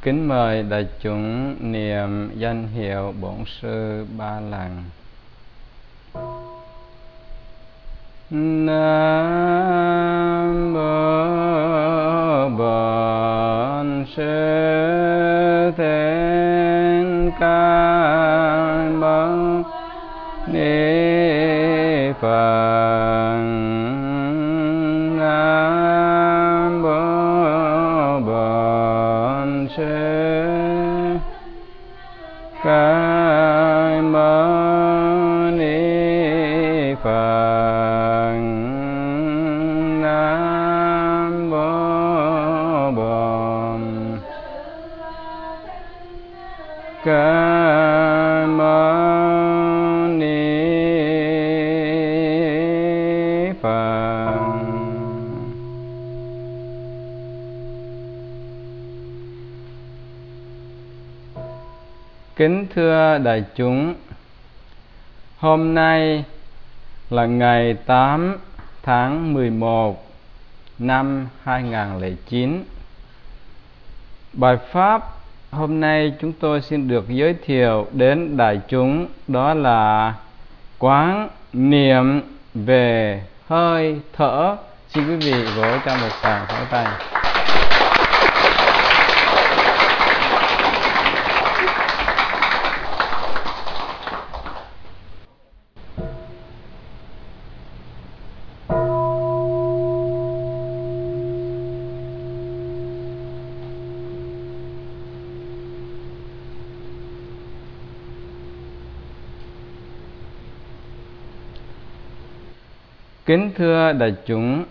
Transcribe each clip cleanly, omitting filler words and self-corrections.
Kính mời đại chúng niệm danh hiệu Bổn Sư 3 lần. Nam mô Bổn Sư Thích Ca Mâu Ni Phật. Nam mô Bổn Sư Ca Mâu Ni Phật. Nam mô Bổn Ca Mâu Ni Phật. Kính thưa đại chúng, hôm nay là ngày 8 tháng 11 năm 2009. Bài pháp hôm nay chúng tôi xin được giới thiệu đến đại chúng đó là quán niệm về hơi thở. Xin quý vị vỗ cho một tràng pháo tay. Kính thưa đại chúng,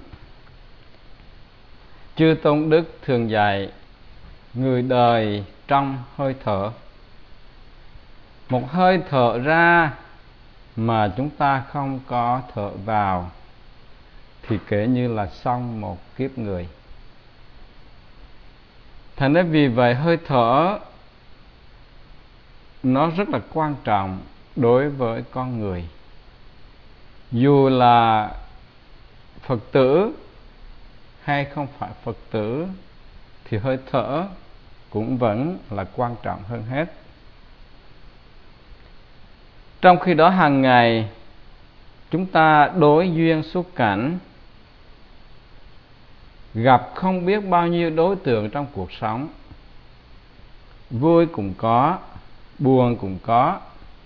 chư tôn đức thường dạy người đời trong hơi thở. Một hơi thở ra mà chúng ta không có thở vào thì kể như là xong một kiếp người. Thành ra vì vậy hơi thở nó rất là quan trọng đối với con người. Dù là Phật tử hay không phải Phật tử thì hơi thở cũng vẫn là quan trọng hơn hết. Trong khi đó hàng ngày chúng ta đối duyên xúc cảnh, gặp không biết bao nhiêu đối tượng trong cuộc sống. Vui cũng có, buồn cũng có,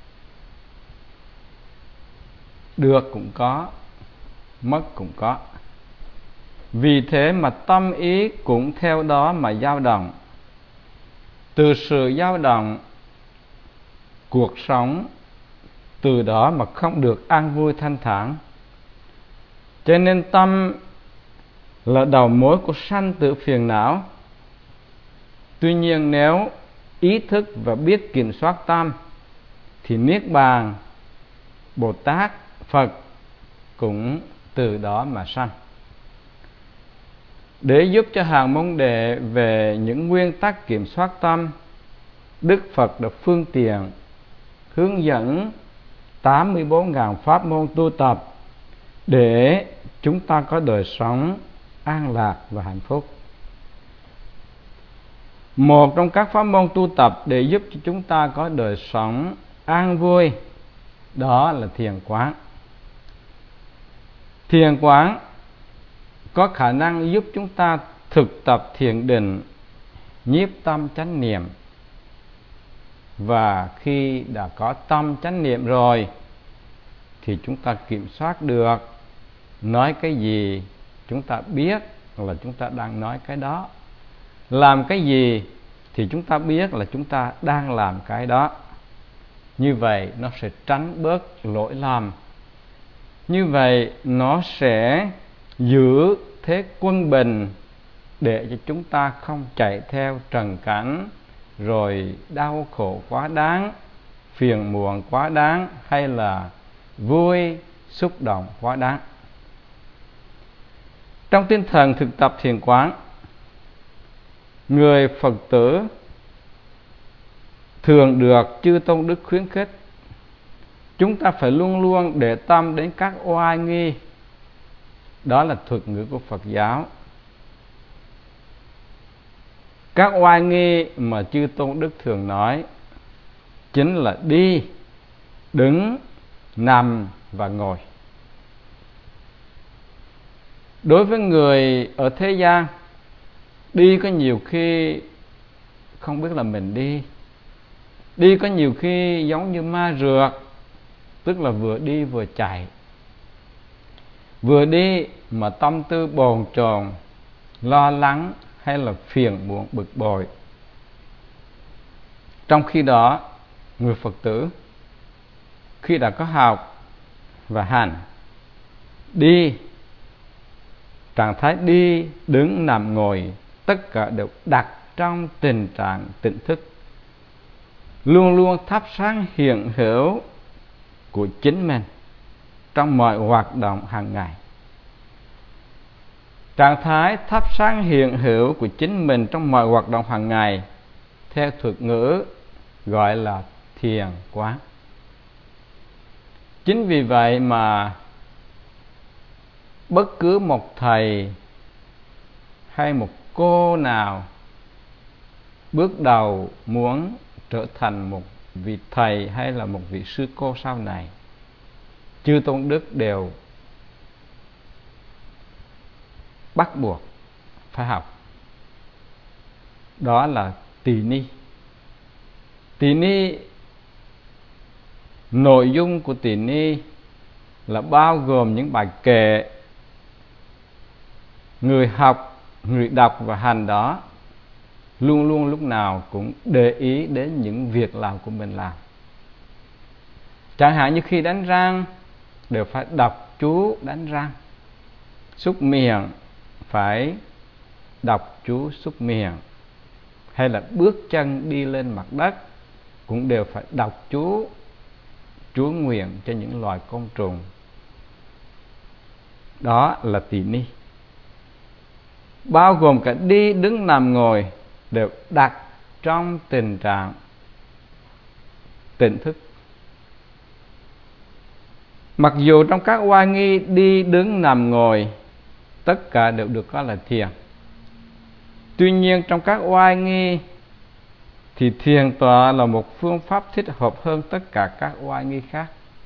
được cũng có, mất cũng có. Vì thế mà tâm ý cũng theo đó mà dao động. Từ sự dao động, cuộc sống từ đó mà không được an vui thanh thản. Cho nên tâm là đầu mối của sanh tử phiền não. Tuy nhiên nếu ý thức và biết kiểm soát tâm thì Niết Bàn, Bồ Tát, Phật cũng từ đó mà sanh. Để giúp cho hàng môn đệ về những nguyên tắc kiểm soát tâm, Đức Phật đã phương tiện hướng dẫn 84.000 pháp môn tu tập để chúng ta có đời sống an lạc và hạnh phúc. Một trong các pháp môn tu tập để giúp cho chúng ta có đời sống an vui đó là thiền quán. Thiền quán có khả năng giúp chúng ta thực tập thiền định, nhiếp tâm chánh niệm. Và khi đã có tâm chánh niệm rồi thì chúng ta kiểm soát được nói cái gì chúng ta biết là chúng ta đang nói cái đó, làm cái gì thì chúng ta biết là chúng ta đang làm cái đó. Như vậy nó sẽ tránh bớt lỗi lầm. Như vậy nó sẽ giữ thế quân bình để cho chúng ta không chạy theo trần cảnh rồi đau khổ quá đáng, phiền muộn quá đáng, hay là vui xúc động quá đáng. Trong tinh thần thực tập thiền quán, người Phật tử thường được chư tôn đức khuyến khích chúng ta phải luôn luôn để tâm đến các oai nghi. Đó là thuật ngữ của Phật giáo. Các oai nghi mà chư Tôn Đức thường nói chính là đi, đứng, nằm và ngồi. Đối với người ở thế gian, đi có nhiều khi không biết là mình đi. Đi có nhiều khi giống như ma rượt, tức là vừa đi vừa chạy. Vừa đi mà tâm tư bồn chồn, lo lắng hay là phiền muộn bực bội. Trong khi đó, người Phật tử khi đã có học và hành, đi, trạng thái đi, đứng, nằm, ngồi, tất cả đều đặt trong tình trạng tỉnh thức, luôn luôn thắp sáng hiện hữu của chính mình trong mọi hoạt động hàng ngày. Trạng thái thắp sáng hiện hữu của chính mình trong mọi hoạt động hàng ngày theo thuật ngữ gọi là thiền quán. Chính vì vậy mà bất cứ một thầy hay một cô nào bước đầu muốn trở thành một vị thầy hay là một vị sư cô sau này, chư Tôn Đức đều bắt buộc phải học. Đó là tỳ ni. Tỳ ni, nội dung của tỳ ni là bao gồm những bài kệ. Người học, người đọc và hành đó luôn luôn lúc nào cũng để ý đến những việc làm của mình làm. Chẳng hạn như khi đánh răng đều phải đọc chú đánh răng, súc miệng phải đọc chú súc miệng, hay là bước chân đi lên mặt đất cũng đều phải đọc chú nguyện cho những loài côn trùng. Đó là tỳ ni. Bao gồm cả đi, đứng, nằm, ngồi đều đặt trong tình trạng tỉnh thức. Mặc dù trong các oai nghi đi, đứng, nằm, ngồi tất cả đều được coi là thiền, tuy nhiên trong các oai nghi thì thiền tọa là một phương pháp thích hợp hơn tất cả các oai nghi khác.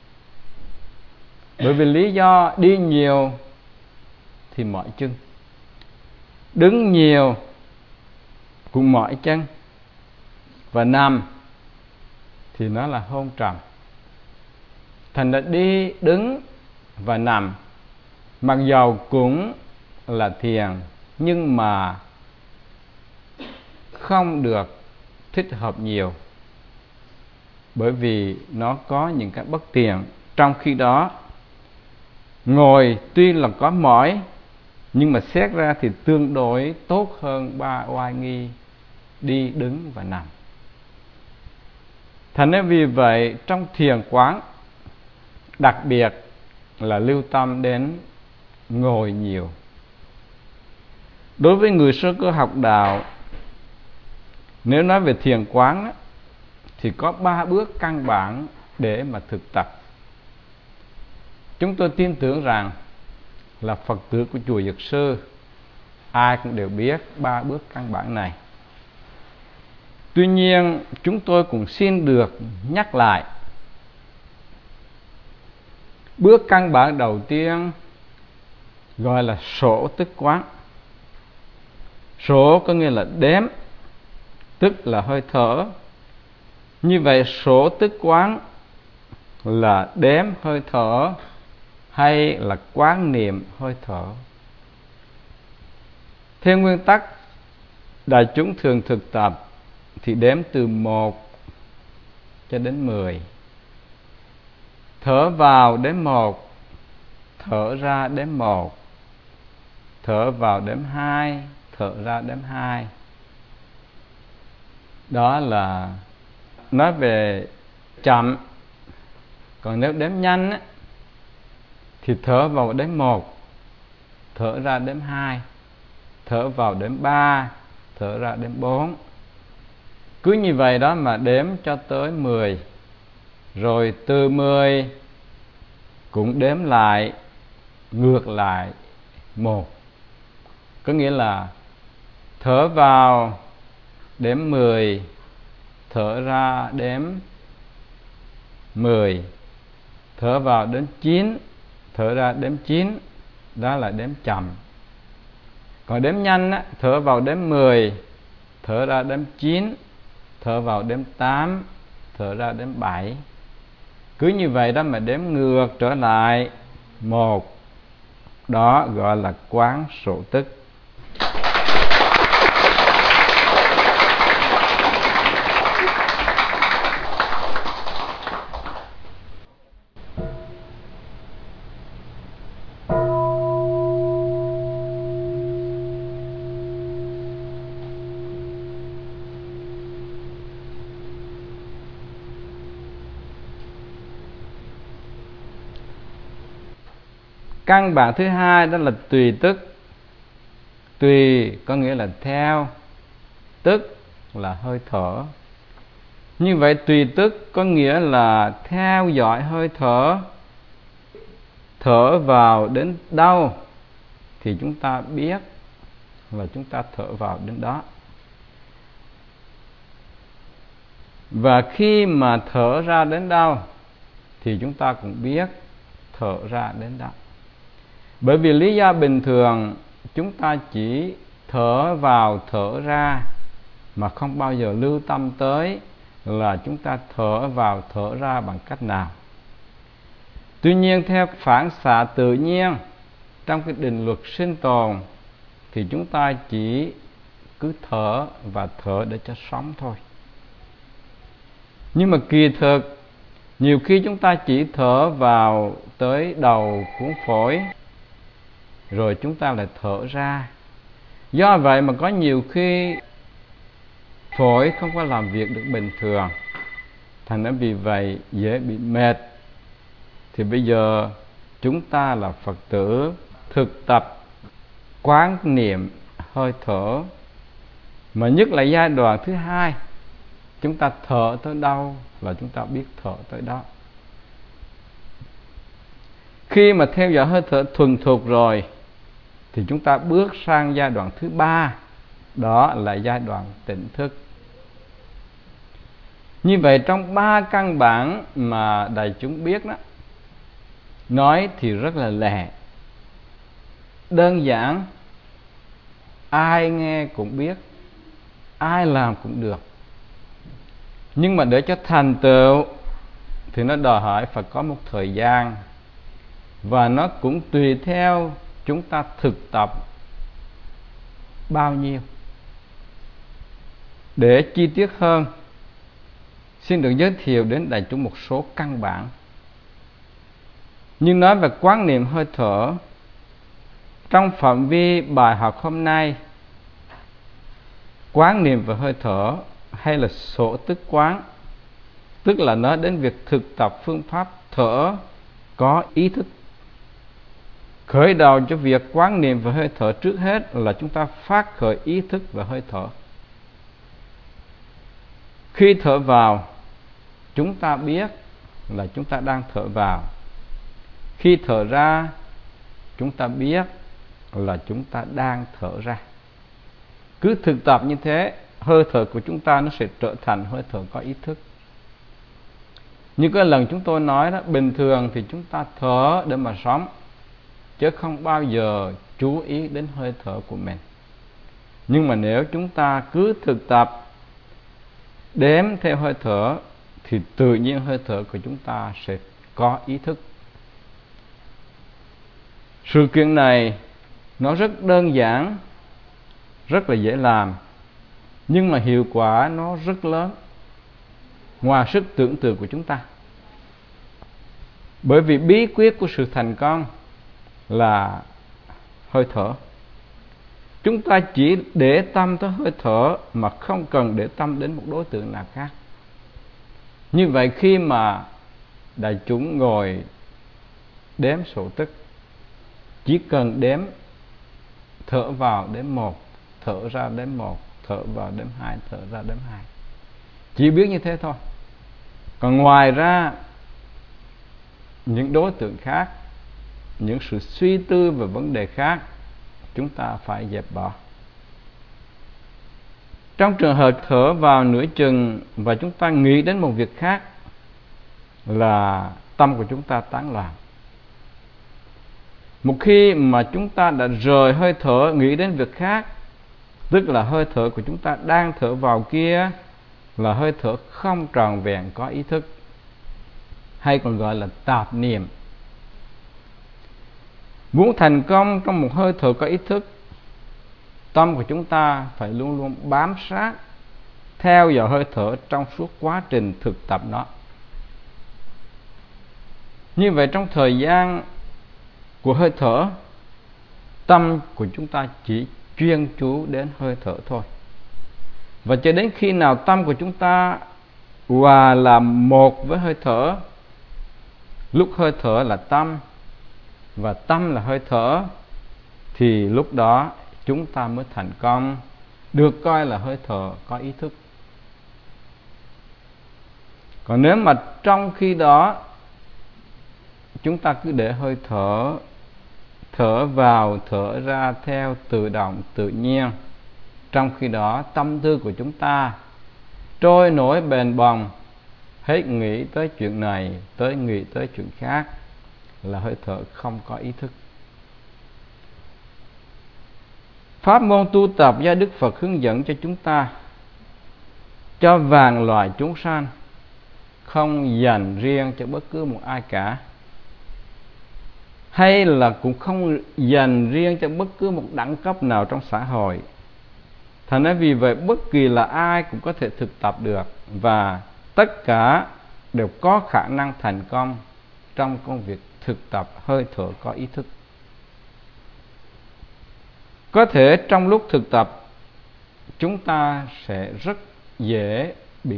Bởi vì lý do đi nhiều thì mỏi chân, đứng nhiều cũng mỏi chân, và nằm thì nó là hôn trầm. Thành ra đi, đứng và nằm mặc dầu cũng là thiền, nhưng mà không được thích hợp nhiều, bởi vì nó có những cái bất tiện. Trong khi đó, ngồi tuy là có mỏi, nhưng mà xét ra thì tương đối tốt hơn ba oai nghi đi, đứng và nằm. Thành ra vì vậy trong thiền quán đặc biệt là lưu tâm đến ngồi nhiều. Đối với người sơ cơ học đạo, nếu nói về thiền quán thì có 3 bước căn bản để mà thực tập. Chúng tôi tin tưởng rằng là Phật tử của chùa Dược Sư ai cũng đều biết 3 bước căn bản này. Tuy nhiên chúng tôi cũng xin được nhắc lại. Bước căn bản đầu tiên gọi là sổ tức quán. Sổ có nghĩa là đếm, tức là hơi thở. Như vậy sổ tức quán là đếm hơi thở hay là quán niệm hơi thở. Theo nguyên tắc đại chúng thường thực tập thì đếm từ 1 cho đến 10. Thở vào đếm 1, thở ra đếm 1, thở vào đếm 2, thở ra đếm 2. Đó là nói về chậm. Còn nếu đếm nhanh thì thở vào đếm 1, thở ra đếm 2, thở vào đếm 3, thở ra đếm 4. Cứ như vậy đó mà đếm cho tới 10. Rồi từ 10 cũng đếm lại ngược lại 1. Có nghĩa là thở vào đếm 10, thở ra đếm 10, thở vào đến 9, thở ra đếm 9, đó là đếm chậm. Còn đếm nhanh á, thở vào đếm 10, thở ra đếm 9, thở vào đếm 8, thở ra đếm 7. Cứ như vậy đó mà đếm ngược trở lại 1. Đó gọi là quán sổ tức. Căn bản thứ hai đó là tùy tức. Tùy có nghĩa là theo, tức là hơi thở. Như vậy tùy tức có nghĩa là theo dõi hơi thở. Thở vào đến đâu thì chúng ta biết là chúng ta thở vào đến đó. Và khi mà thở ra đến đâu thì chúng ta cũng biết thở ra đến đó. Bởi vì lý do bình thường chúng ta chỉ thở vào thở ra mà không bao giờ lưu tâm tới là chúng ta thở vào thở ra bằng cách nào. Tuy nhiên theo phản xạ tự nhiên trong cái định luật sinh tồn thì chúng ta chỉ cứ thở và thở để cho sống thôi. Nhưng mà kỳ thực nhiều khi chúng ta chỉ thở vào tới đầu cuống phổi rồi chúng ta lại thở ra. Do vậy mà có nhiều khi phổi không có làm việc được bình thường, thành ra vì vậy dễ bị mệt. Thì bây giờ chúng ta là Phật tử thực tập quán niệm hơi thở, mà nhất là giai đoạn thứ hai, chúng ta thở tới đâu là chúng ta biết thở tới đó. Khi mà theo dõi hơi thở thuần thục rồi thì chúng ta bước sang giai đoạn thứ ba, đó là giai đoạn tỉnh thức. Như vậy trong 3 căn bản mà đại chúng biết đó, nói thì rất là lẹ, đơn giản, ai nghe cũng biết, ai làm cũng được. Nhưng mà để cho thành tựu thì nó đòi hỏi phải có một thời gian, và nó cũng tùy theo chúng ta thực tập bao nhiêu. Để chi tiết hơn, xin được giới thiệu đến đại chúng một số căn bản. Nhưng nói về quán niệm hơi thở, trong phạm vi bài học hôm nay, quán niệm về hơi thở hay là sổ tức quán, tức là nói đến việc thực tập phương pháp thở có ý thức. Khởi đầu cho việc quán niệm về hơi thở trước hết là chúng ta phát khởi ý thức về hơi thở. Khi thở vào, chúng ta biết là chúng ta đang thở vào. Khi thở ra, chúng ta biết là chúng ta đang thở ra. Cứ thực tập như thế, hơi thở của chúng ta nó sẽ trở thành hơi thở có ý thức. Như cái lần chúng tôi nói đó, bình thường thì chúng ta thở để mà sống, chứ không bao giờ chú ý đến hơi thở của mình. Nhưng mà nếu chúng ta cứ thực tập đếm theo hơi thở thì tự nhiên hơi thở của chúng ta sẽ có ý thức. Sự kiện này nó rất đơn giản, rất là dễ làm, nhưng mà hiệu quả nó rất lớn, ngoài sức tưởng tượng của chúng ta. Bởi vì bí quyết của sự thành công là hơi thở. Chúng ta chỉ để tâm tới hơi thở mà không cần để tâm đến một đối tượng nào khác. Như vậy khi mà đại chúng ngồi đếm sổ tức, chỉ cần đếm thở vào đếm 1, thở ra đếm 1, thở vào đếm 2, thở ra đếm 2. Chỉ biết như thế thôi. Còn ngoài ra, những đối tượng khác, những sự suy tư về vấn đề khác, chúng ta phải dẹp bỏ. Trong trường hợp thở vào nửa chừng và chúng ta nghĩ đến một việc khác là tâm của chúng ta tán loạn. Một khi mà chúng ta đã rời hơi thở nghĩ đến việc khác, tức là hơi thở của chúng ta đang thở vào kia là hơi thở không tròn vẹn có ý thức, hay còn gọi là tạp niệm. Muốn thành công trong một hơi thở có ý thức, tâm của chúng ta phải luôn luôn bám sát theo dõi hơi thở trong suốt quá trình thực tập nó. Như vậy trong thời gian của hơi thở, tâm của chúng ta chỉ chuyên chú đến hơi thở thôi. Và cho đến khi nào tâm của chúng ta hòa làm một với hơi thở, lúc hơi thở là tâm và tâm là hơi thở, thì lúc đó chúng ta mới thành công, được coi là hơi thở có ý thức. Còn nếu mà trong khi đó chúng ta cứ để hơi thở thở vào thở ra theo tự động tự nhiên, trong khi đó tâm tư của chúng ta trôi nổi bềnh bồng, hết nghĩ tới chuyện này tới nghĩ tới chuyện khác, là hơi thở không có ý thức. Pháp môn tu tập do Đức Phật hướng dẫn cho chúng ta, cho vạn loài chúng sanh, không dành riêng cho bất cứ một ai cả, hay là cũng không dành riêng cho bất cứ một đẳng cấp nào trong xã hội. Thành ra vì vậy bất kỳ là ai cũng có thể thực tập được, và tất cả đều có khả năng thành công trong công việc thực tập hơi thở có ý thức. Có thể trong lúc thực tập chúng ta sẽ rất dễ bị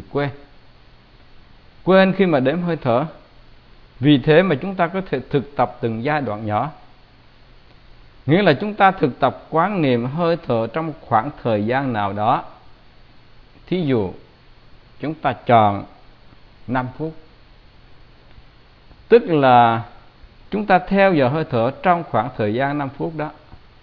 quên khi mà đếm hơi thở. Vì thế mà chúng ta có thể thực tập từng giai đoạn nhỏ. Nghĩa là chúng ta thực tập quán niệm hơi thở trong khoảng thời gian nào đó. Thí dụ chúng ta chọn 5 phút, tức là chúng ta theo dõi hơi thở trong khoảng thời gian 5 phút đó.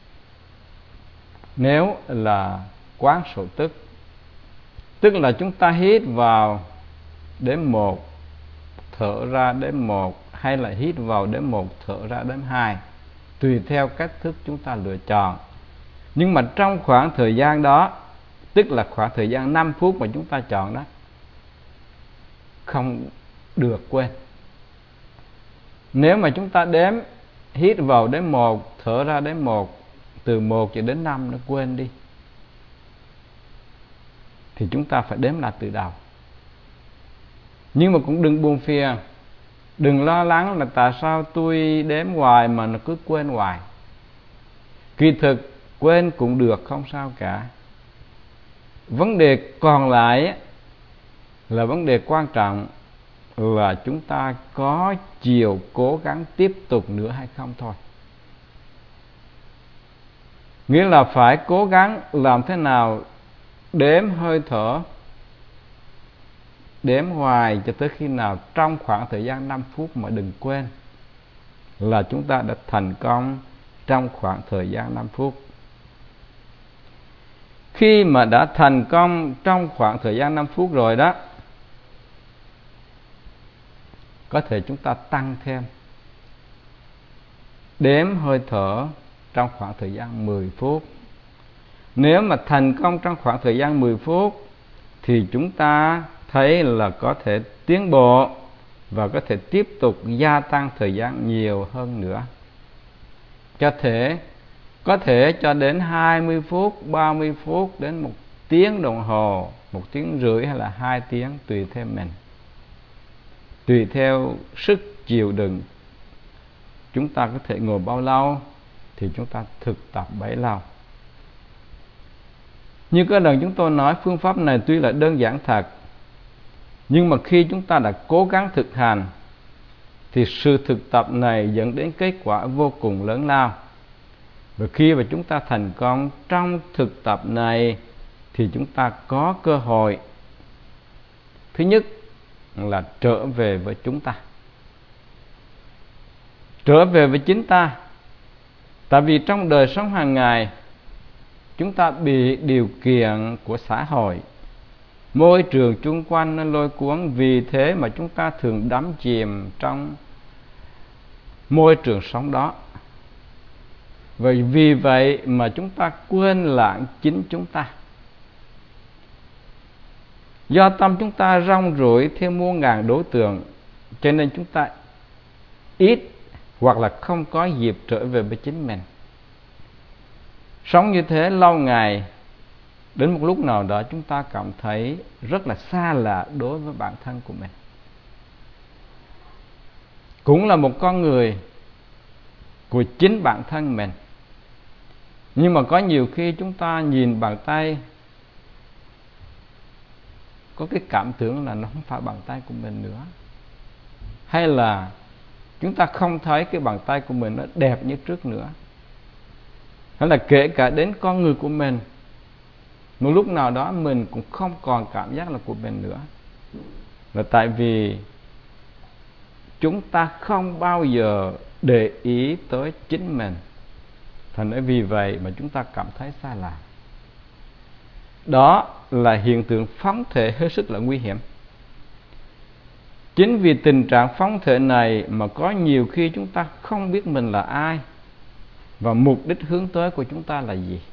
Nếu là quán số tức là chúng ta hít vào đếm 1, thở ra đếm 1, hay là hít vào đếm 1, thở ra đếm 2, tùy theo cách thức chúng ta lựa chọn. Nhưng mà trong khoảng thời gian đó, tức là khoảng thời gian 5 phút mà chúng ta chọn đó, không được quên. Nếu mà chúng ta đếm hít vào đếm 1, thở ra đếm 1, từ 1 cho đến 5 nó quên đi, thì chúng ta phải đếm lại từ đầu. Nhưng mà cũng đừng buồn phiền, đừng lo lắng là tại sao tôi đếm hoài mà nó cứ quên hoài. Kỳ thực quên cũng được, không sao cả. Vấn đề còn lại là vấn đề quan trọng là chúng ta có chịu cố gắng tiếp tục nữa hay không thôi. Nghĩa là phải cố gắng làm thế nào đếm hơi thở, đếm hoài cho tới khi nào trong khoảng thời gian 5 phút mà đừng quên, là chúng ta đã thành công trong khoảng thời gian 5 phút. Khi mà đã thành công trong khoảng thời gian 5 phút rồi đó, có thể chúng ta tăng thêm, đếm hơi thở trong khoảng thời gian 10 phút. Nếu mà thành công trong khoảng thời gian 10 phút thì chúng ta thấy là có thể tiến bộ và có thể tiếp tục gia tăng thời gian nhiều hơn nữa. Có thể cho đến 20 phút, 30 phút, đến 1 tiếng đồng hồ, 1 tiếng rưỡi hay là 2 tiếng, tùy theo mình. Tùy theo sức chịu đựng, chúng ta có thể ngồi bao lâu thì chúng ta thực tập bấy lâu. Như cái lần chúng tôi nói, phương pháp này tuy là đơn giản thật, nhưng mà khi chúng ta đã cố gắng thực hành thì sự thực tập này dẫn đến kết quả vô cùng lớn lao. Và khi mà chúng ta thành công trong thực tập này thì chúng ta có cơ hội, thứ nhất là trở về với chúng ta, trở về với chính ta. Tại vì trong đời sống hàng ngày chúng ta bị điều kiện của xã hội, môi trường chung quanh nó lôi cuốn, vì thế mà chúng ta thường đắm chìm trong môi trường sống đó. Và vì vậy mà chúng ta quên lãng chính chúng ta. Do tâm chúng ta rong ruổi theo muôn ngàn đối tượng, cho nên chúng ta ít hoặc là không có dịp trở về với chính mình. Sống như thế lâu ngày, đến một lúc nào đó chúng ta cảm thấy rất là xa lạ đối với bản thân của mình. Cũng là một con người của chính bản thân mình, nhưng mà có nhiều khi chúng ta nhìn bàn tay, có cái cảm tưởng là nó không phải bàn tay của mình nữa, hay là chúng ta không thấy cái bàn tay của mình nó đẹp như trước nữa, hay là kể cả đến con người của mình, một lúc nào đó mình cũng không còn cảm giác là của mình nữa, là tại vì chúng ta không bao giờ để ý tới chính mình. Thành ra vì vậy mà chúng ta cảm thấy xa lạ. Đó là hiện tượng phóng thể hết sức là nguy hiểm. Chính vì tình trạng phóng thể này mà có nhiều khi chúng ta không biết mình là ai và mục đích hướng tới của chúng ta là gì.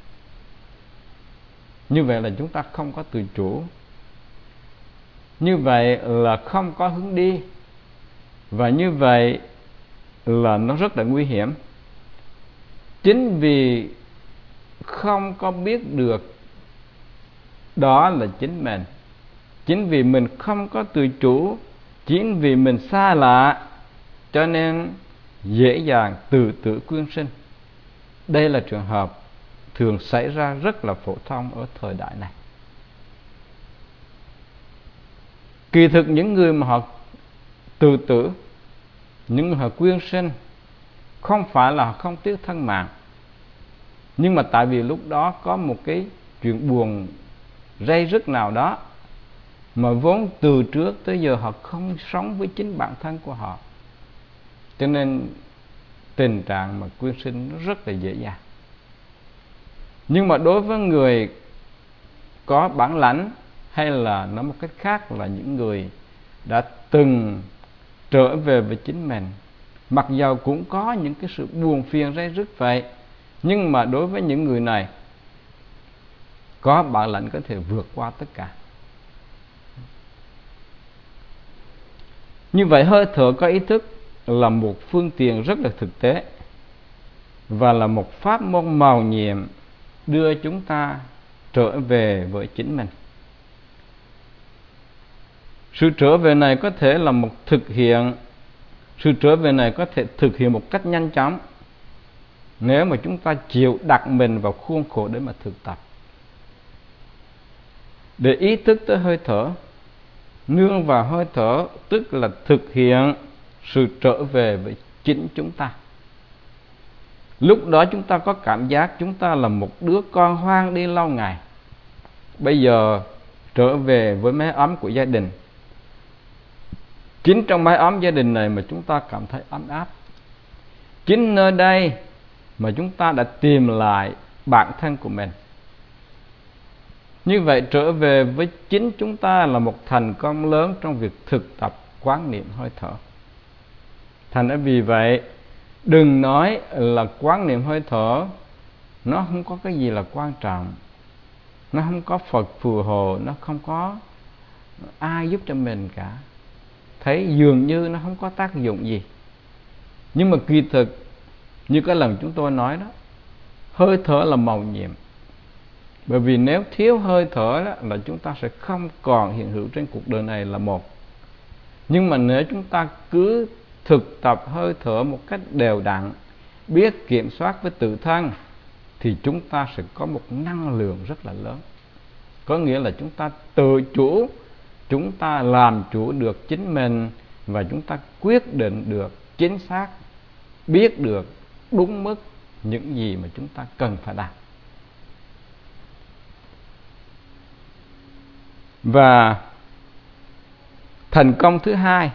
Như vậy là chúng ta không có tự chủ, như vậy là không có hướng đi, và như vậy là nó rất là nguy hiểm. Chính vì không có biết được đó là chính mình, chính vì mình không có tự chủ, chính vì mình xa lạ, cho nên dễ dàng tự tử quyên sinh. Đây là trường hợp thường xảy ra rất là phổ thông ở thời đại này. Kỳ thực những người mà họ tự tử, những người họ quyên sinh, không phải là họ không tiếc thân mạng, nhưng mà tại vì lúc đó có một cái chuyện buồn ray rứt nào đó mà vốn từ trước tới giờ họ không sống với chính bản thân của họ, cho nên tình trạng mà quyên sinh nó rất là dễ dàng. Nhưng mà đối với người có bản lãnh, hay là nói một cách khác là những người đã từng trở về với chính mình, mặc dầu cũng có những cái sự buồn phiền ray rứt vậy, nhưng mà đối với những người này có bản lãnh có thể vượt qua tất cả. Như vậy hơi thở có ý thức là một phương tiện rất là thực tế và là một pháp môn mầu nhiệm đưa chúng ta trở về với chính mình. Sự trở về này có thể là một sự trở về này có thể thực hiện một cách nhanh chóng nếu mà chúng ta chịu đặt mình vào khuôn khổ để mà thực tập. Để ý thức tới hơi thở, nương vào hơi thở, tức là thực hiện sự trở về với chính chúng ta. Lúc đó chúng ta có cảm giác chúng ta là một đứa con hoang đi lâu ngày, bây giờ trở về với mái ấm của gia đình. Chính trong mái ấm gia đình này mà chúng ta cảm thấy ấm áp. Chính nơi đây mà chúng ta đã tìm lại bản thân của mình. Như vậy trở về với chính chúng ta là một thành công lớn trong việc thực tập quán niệm hơi thở. Thành ra vì vậy đừng nói là quán niệm hơi thở nó không có cái gì là quan trọng, nó không có Phật phù hộ, nó không có ai giúp cho mình cả, thấy dường như nó không có tác dụng gì. Nhưng mà kỳ thực như cái lần chúng tôi nói đó, hơi thở là mầu nhiệm. Bởi vì nếu thiếu hơi thở đó, là chúng ta sẽ không còn hiện hữu trên cuộc đời này là một. Nhưng mà nếu chúng ta cứ thực tập hơi thở một cách đều đặn, biết kiểm soát với tự thân, thì chúng ta sẽ có một năng lượng rất là lớn. Có nghĩa là chúng ta tự chủ, chúng ta làm chủ được chính mình, và chúng ta quyết định được chính xác, biết được đúng mức những gì mà chúng ta cần phải làm. Và thành công thứ hai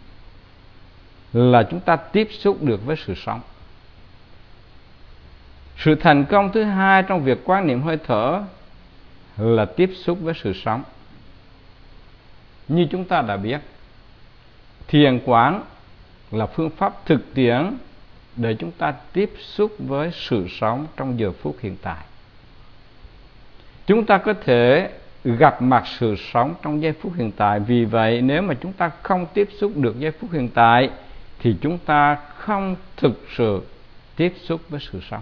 là chúng ta tiếp xúc được với sự sống. Sự thành công thứ hai trong việc quan niệm hơi thở là tiếp xúc với sự sống. Như chúng ta đã biết, thiền quán là phương pháp thực tiễn để chúng ta tiếp xúc với sự sống trong giờ phút hiện tại. Chúng ta có thể gặp mặt sự sống trong giây phút hiện tại. Vì vậy, nếu mà chúng ta không tiếp xúc được giây phút hiện tại thì chúng ta không thực sự tiếp xúc với sự sống.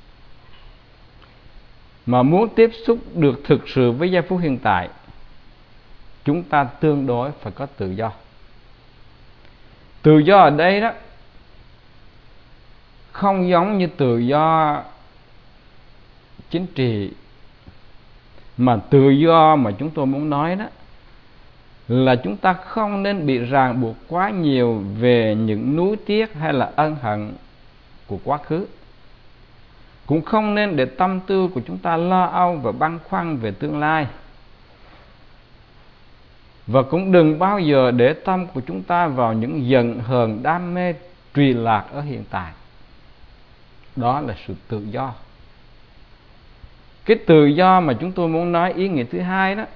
Mà muốn tiếp xúc được thực sự với giây phút hiện tại, chúng ta tương đối phải có tự do. Tự do ở đây đó không giống như tự do chính trị, mà tự do mà chúng tôi muốn nói đó là chúng ta không nên bị ràng buộc quá nhiều về những nuối tiếc hay là ân hận của quá khứ. Cũng không nên để tâm tư của chúng ta lo âu và băn khoăn về tương lai. Và cũng đừng bao giờ để tâm của chúng ta vào những giận hờn đam mê trụy lạc ở hiện tại. Đó là sự tự do. Cái tự do mà chúng tôi muốn nói ý nghĩa thứ hai đó,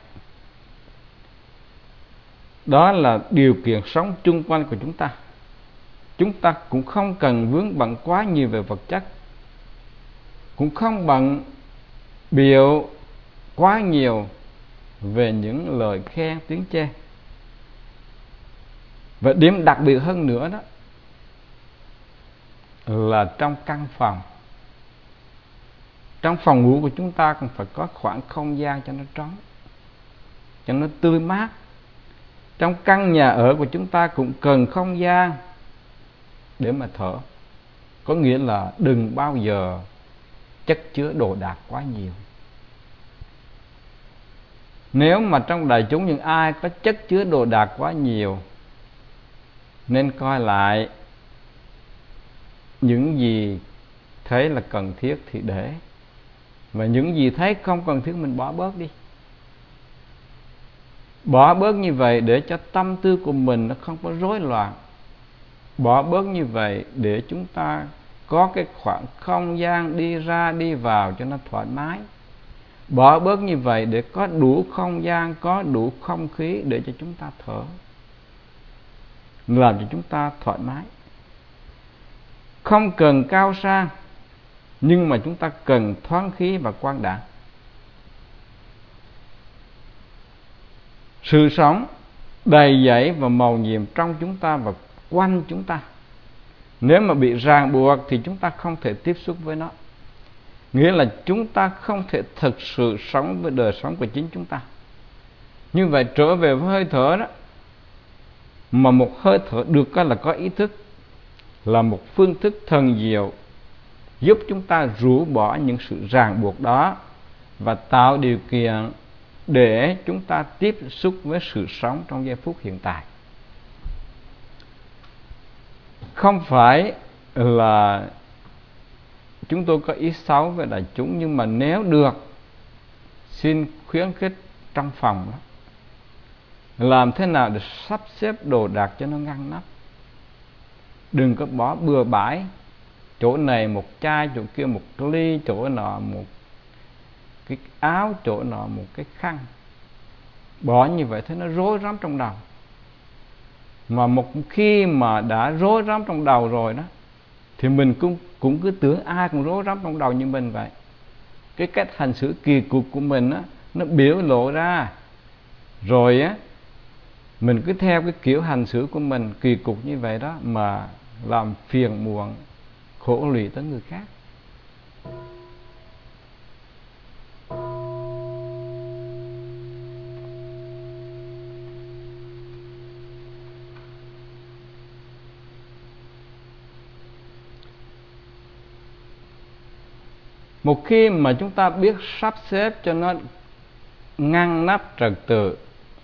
đó là điều kiện sống chung quanh của chúng ta. Chúng ta cũng không cần vướng bận quá nhiều về vật chất, cũng không bận biểu quá nhiều về những lời khen tiếng chê. Và điểm đặc biệt hơn nữa đó là trong căn phòng, trong phòng ngủ của chúng ta cũng phải có khoảng không gian cho nó trống, cho nó tươi mát. Trong căn nhà ở của chúng ta cũng cần không gian để mà thở. Có nghĩa là đừng bao giờ chất chứa đồ đạc quá nhiều. Nếu mà trong đại chúng những ai có chất chứa đồ đạc quá nhiều, nên coi lại những gì thấy là cần thiết thì để, và những gì thấy không cần thiết mình bỏ bớt đi. Bỏ bớt như vậy để cho tâm tư của mình nó không có rối loạn. Bỏ bớt như vậy để chúng ta có cái khoảng không gian đi ra đi vào cho nó thoải mái. Bỏ bớt như vậy để có đủ không gian, có đủ không khí để cho chúng ta thở, làm cho chúng ta thoải mái. Không cần cao sang, nhưng mà chúng ta cần thoáng khí và quang đãng. Sự sống đầy dẫy và màu nhiệm trong chúng ta và quanh chúng ta. Nếu mà bị ràng buộc thì chúng ta không thể tiếp xúc với nó. Nghĩa là chúng ta không thể thực sự sống với đời sống của chính chúng ta. Như vậy trở về với hơi thở đó, mà một hơi thở được coi là có ý thức, là một phương thức thần diệu giúp chúng ta rũ bỏ những sự ràng buộc đó và tạo điều kiện để chúng ta tiếp xúc với sự sống trong giây phút hiện tại. Không phải là chúng tôi có ý xấu với đại chúng, nhưng mà nếu được, xin khuyến khích trong phòng đó, làm thế nào để sắp xếp đồ đạc cho nó ngăn nắp. Đừng có bỏ bừa bãi, chỗ này một chai, chỗ kia một ly, chỗ nọ một cái áo, chỗ nọ một cái khăn. Bỏ như vậy thấy nó rối rắm trong đầu. Mà một khi mà đã rối rắm trong đầu rồi đó, thì mình cũng cứ tưởng ai cũng rối rắm trong đầu như mình vậy. Cái cách hành xử kỳ cục của mình á, nó biểu lộ ra. Rồi á, mình cứ theo cái kiểu hành xử của mình kỳ cục như vậy đó mà làm phiền muộn, khổ lụy tới người khác. Một khi mà chúng ta biết sắp xếp cho nó ngăn nắp trật tự,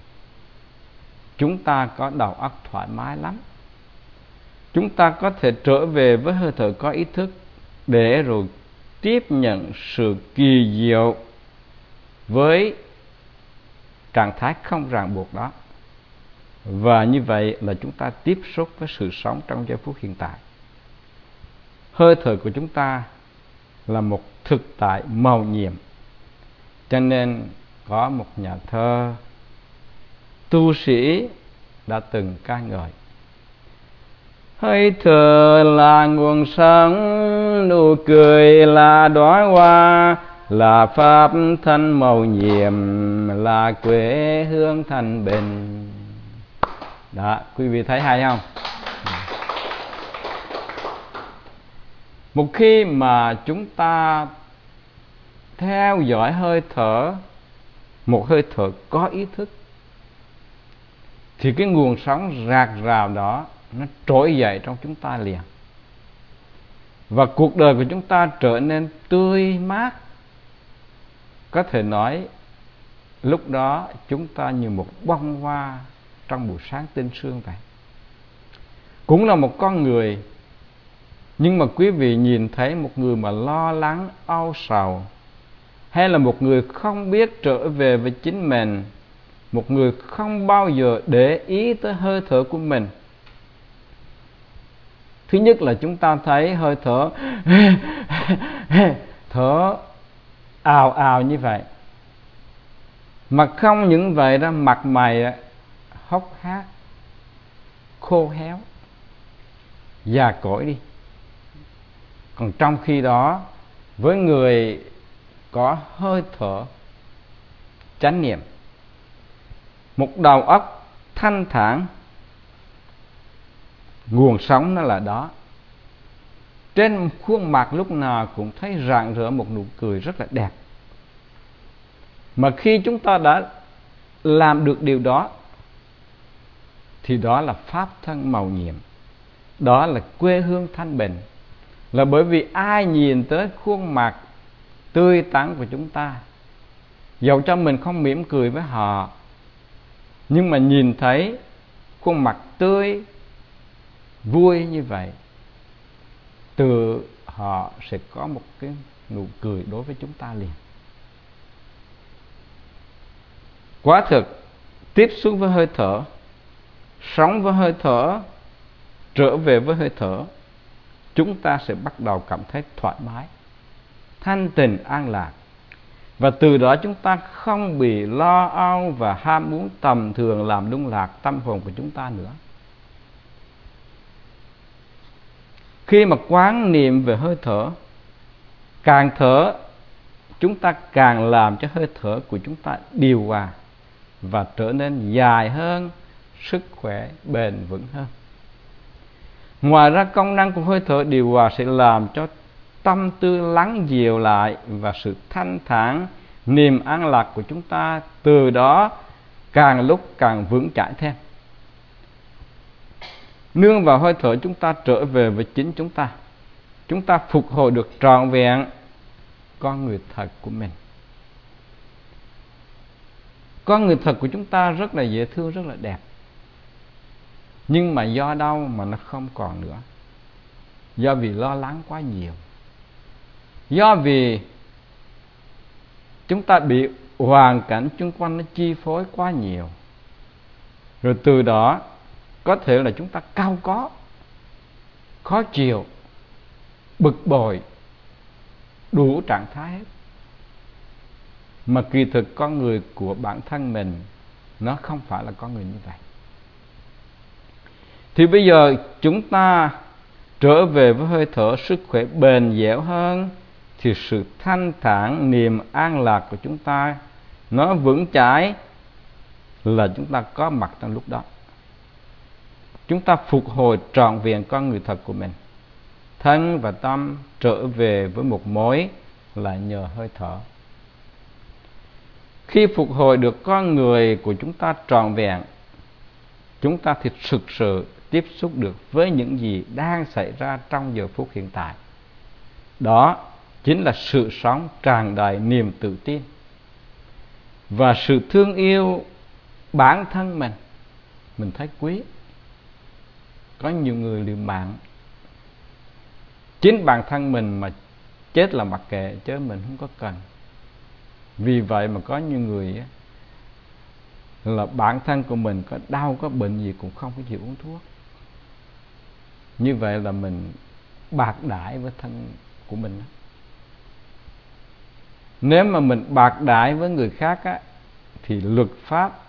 chúng ta có đầu óc thoải mái lắm. Chúng ta có thể trở về với hơi thở có ý thức để rồi tiếp nhận sự kỳ diệu với trạng thái không ràng buộc đó. Và như vậy là chúng ta tiếp xúc với sự sống trong giây phút hiện tại. Hơi thở của chúng ta là một thực tại mầu nhiệm. Cho nên có một nhà thơ tu sĩ đã từng ca ngợi: hơi thở là nguồn sống, nụ cười là đóa hoa, là pháp thân mầu nhiệm, là quê hương thanh bình. Đó, quý vị thấy hay không? Một khi mà chúng ta theo dõi hơi thở, một hơi thở có ý thức, thì cái nguồn sống rạc rào đó nó trỗi dậy trong chúng ta liền. Và cuộc đời của chúng ta trở nên tươi mát. Có thể nói lúc đó chúng ta như một bông hoa trong buổi sáng tinh sương vậy. Cũng là một con người, nhưng mà quý vị nhìn thấy một người mà lo lắng, âu sầu, hay là một người không biết trở về với chính mình, một người không bao giờ để ý tới hơi thở của mình. Thứ nhất là chúng ta thấy hơi thở thở ào ào như vậy, mà không những vậy đó, mặt mày hốc hác, khô héo, già cỗi đi. Còn trong khi đó, với người có hơi thở chánh niệm, một đầu óc thanh thản, nguồn sống nó là đó. Trên khuôn mặt lúc nào cũng thấy rạng rỡ một nụ cười rất là đẹp. Mà khi chúng ta đã làm được điều đó, thì đó là pháp thân mầu nhiệm, đó là quê hương thanh bình. Là bởi vì ai nhìn tới khuôn mặt tươi tắn của chúng ta, dẫu cho mình không mỉm cười với họ, nhưng mà nhìn thấy khuôn mặt tươi vui như vậy, từ họ sẽ có một cái nụ cười đối với chúng ta liền. Quả thực, tiếp xúc với hơi thở, sống với hơi thở, trở về với hơi thở, chúng ta sẽ bắt đầu cảm thấy thoải mái, thanh tịnh, an lạc. Và từ đó chúng ta không bị lo âu và ham muốn tầm thường làm lung lạc tâm hồn của chúng ta nữa. Khi mà quán niệm về hơi thở, càng thở, chúng ta càng làm cho hơi thở của chúng ta điều hòa và trở nên dài hơn, sức khỏe bền vững hơn. Ngoài ra, công năng của hơi thở điều hòa sẽ làm cho tâm tư lắng dịu lại, và sự thanh thản, niềm an lạc của chúng ta từ đó càng lúc càng vững chãi thêm. Nương vào hơi thở, chúng ta trở về với chính chúng ta. Chúng ta phục hồi được trọn vẹn con người thật của mình. Con người thật của chúng ta rất là dễ thương, rất là đẹp. Nhưng mà do đâu mà nó không còn nữa? Do vì lo lắng quá nhiều. Do vì chúng ta bị hoàn cảnh xung quanh nó chi phối quá nhiều. Rồi từ đó có thể là chúng ta cau có, khó chịu, bực bội, đủ trạng thái hết. Mà kỳ thực con người của bản thân mình nó không phải là con người như vậy. Thì bây giờ chúng ta trở về với hơi thở, sức khỏe bền dẻo hơn, thì sự thanh thản, niềm an lạc của chúng ta nó vững chãi là chúng ta có mặt trong lúc đó. Chúng ta phục hồi trọn vẹn con người thật của mình. Thân và tâm trở về với một mối là nhờ hơi thở. Khi phục hồi được con người của chúng ta trọn vẹn, chúng ta thì thực sự tiếp xúc được với những gì đang xảy ra trong giờ phút hiện tại. Đó chính là sự sống tràn đầy niềm tự tin và sự thương yêu bản thân mình. Mình thấy quý. Có nhiều người liều mạng, chính bản thân mình mà chết là mặc kệ, chứ mình không có cần. Vì vậy mà có nhiều người là bản thân của mình có đau, có bệnh gì cũng không có chịu uống thuốc. Như vậy là mình bạc đãi với thân của mình. Nếu mà mình bạc đãi với người khác á, thì luật pháp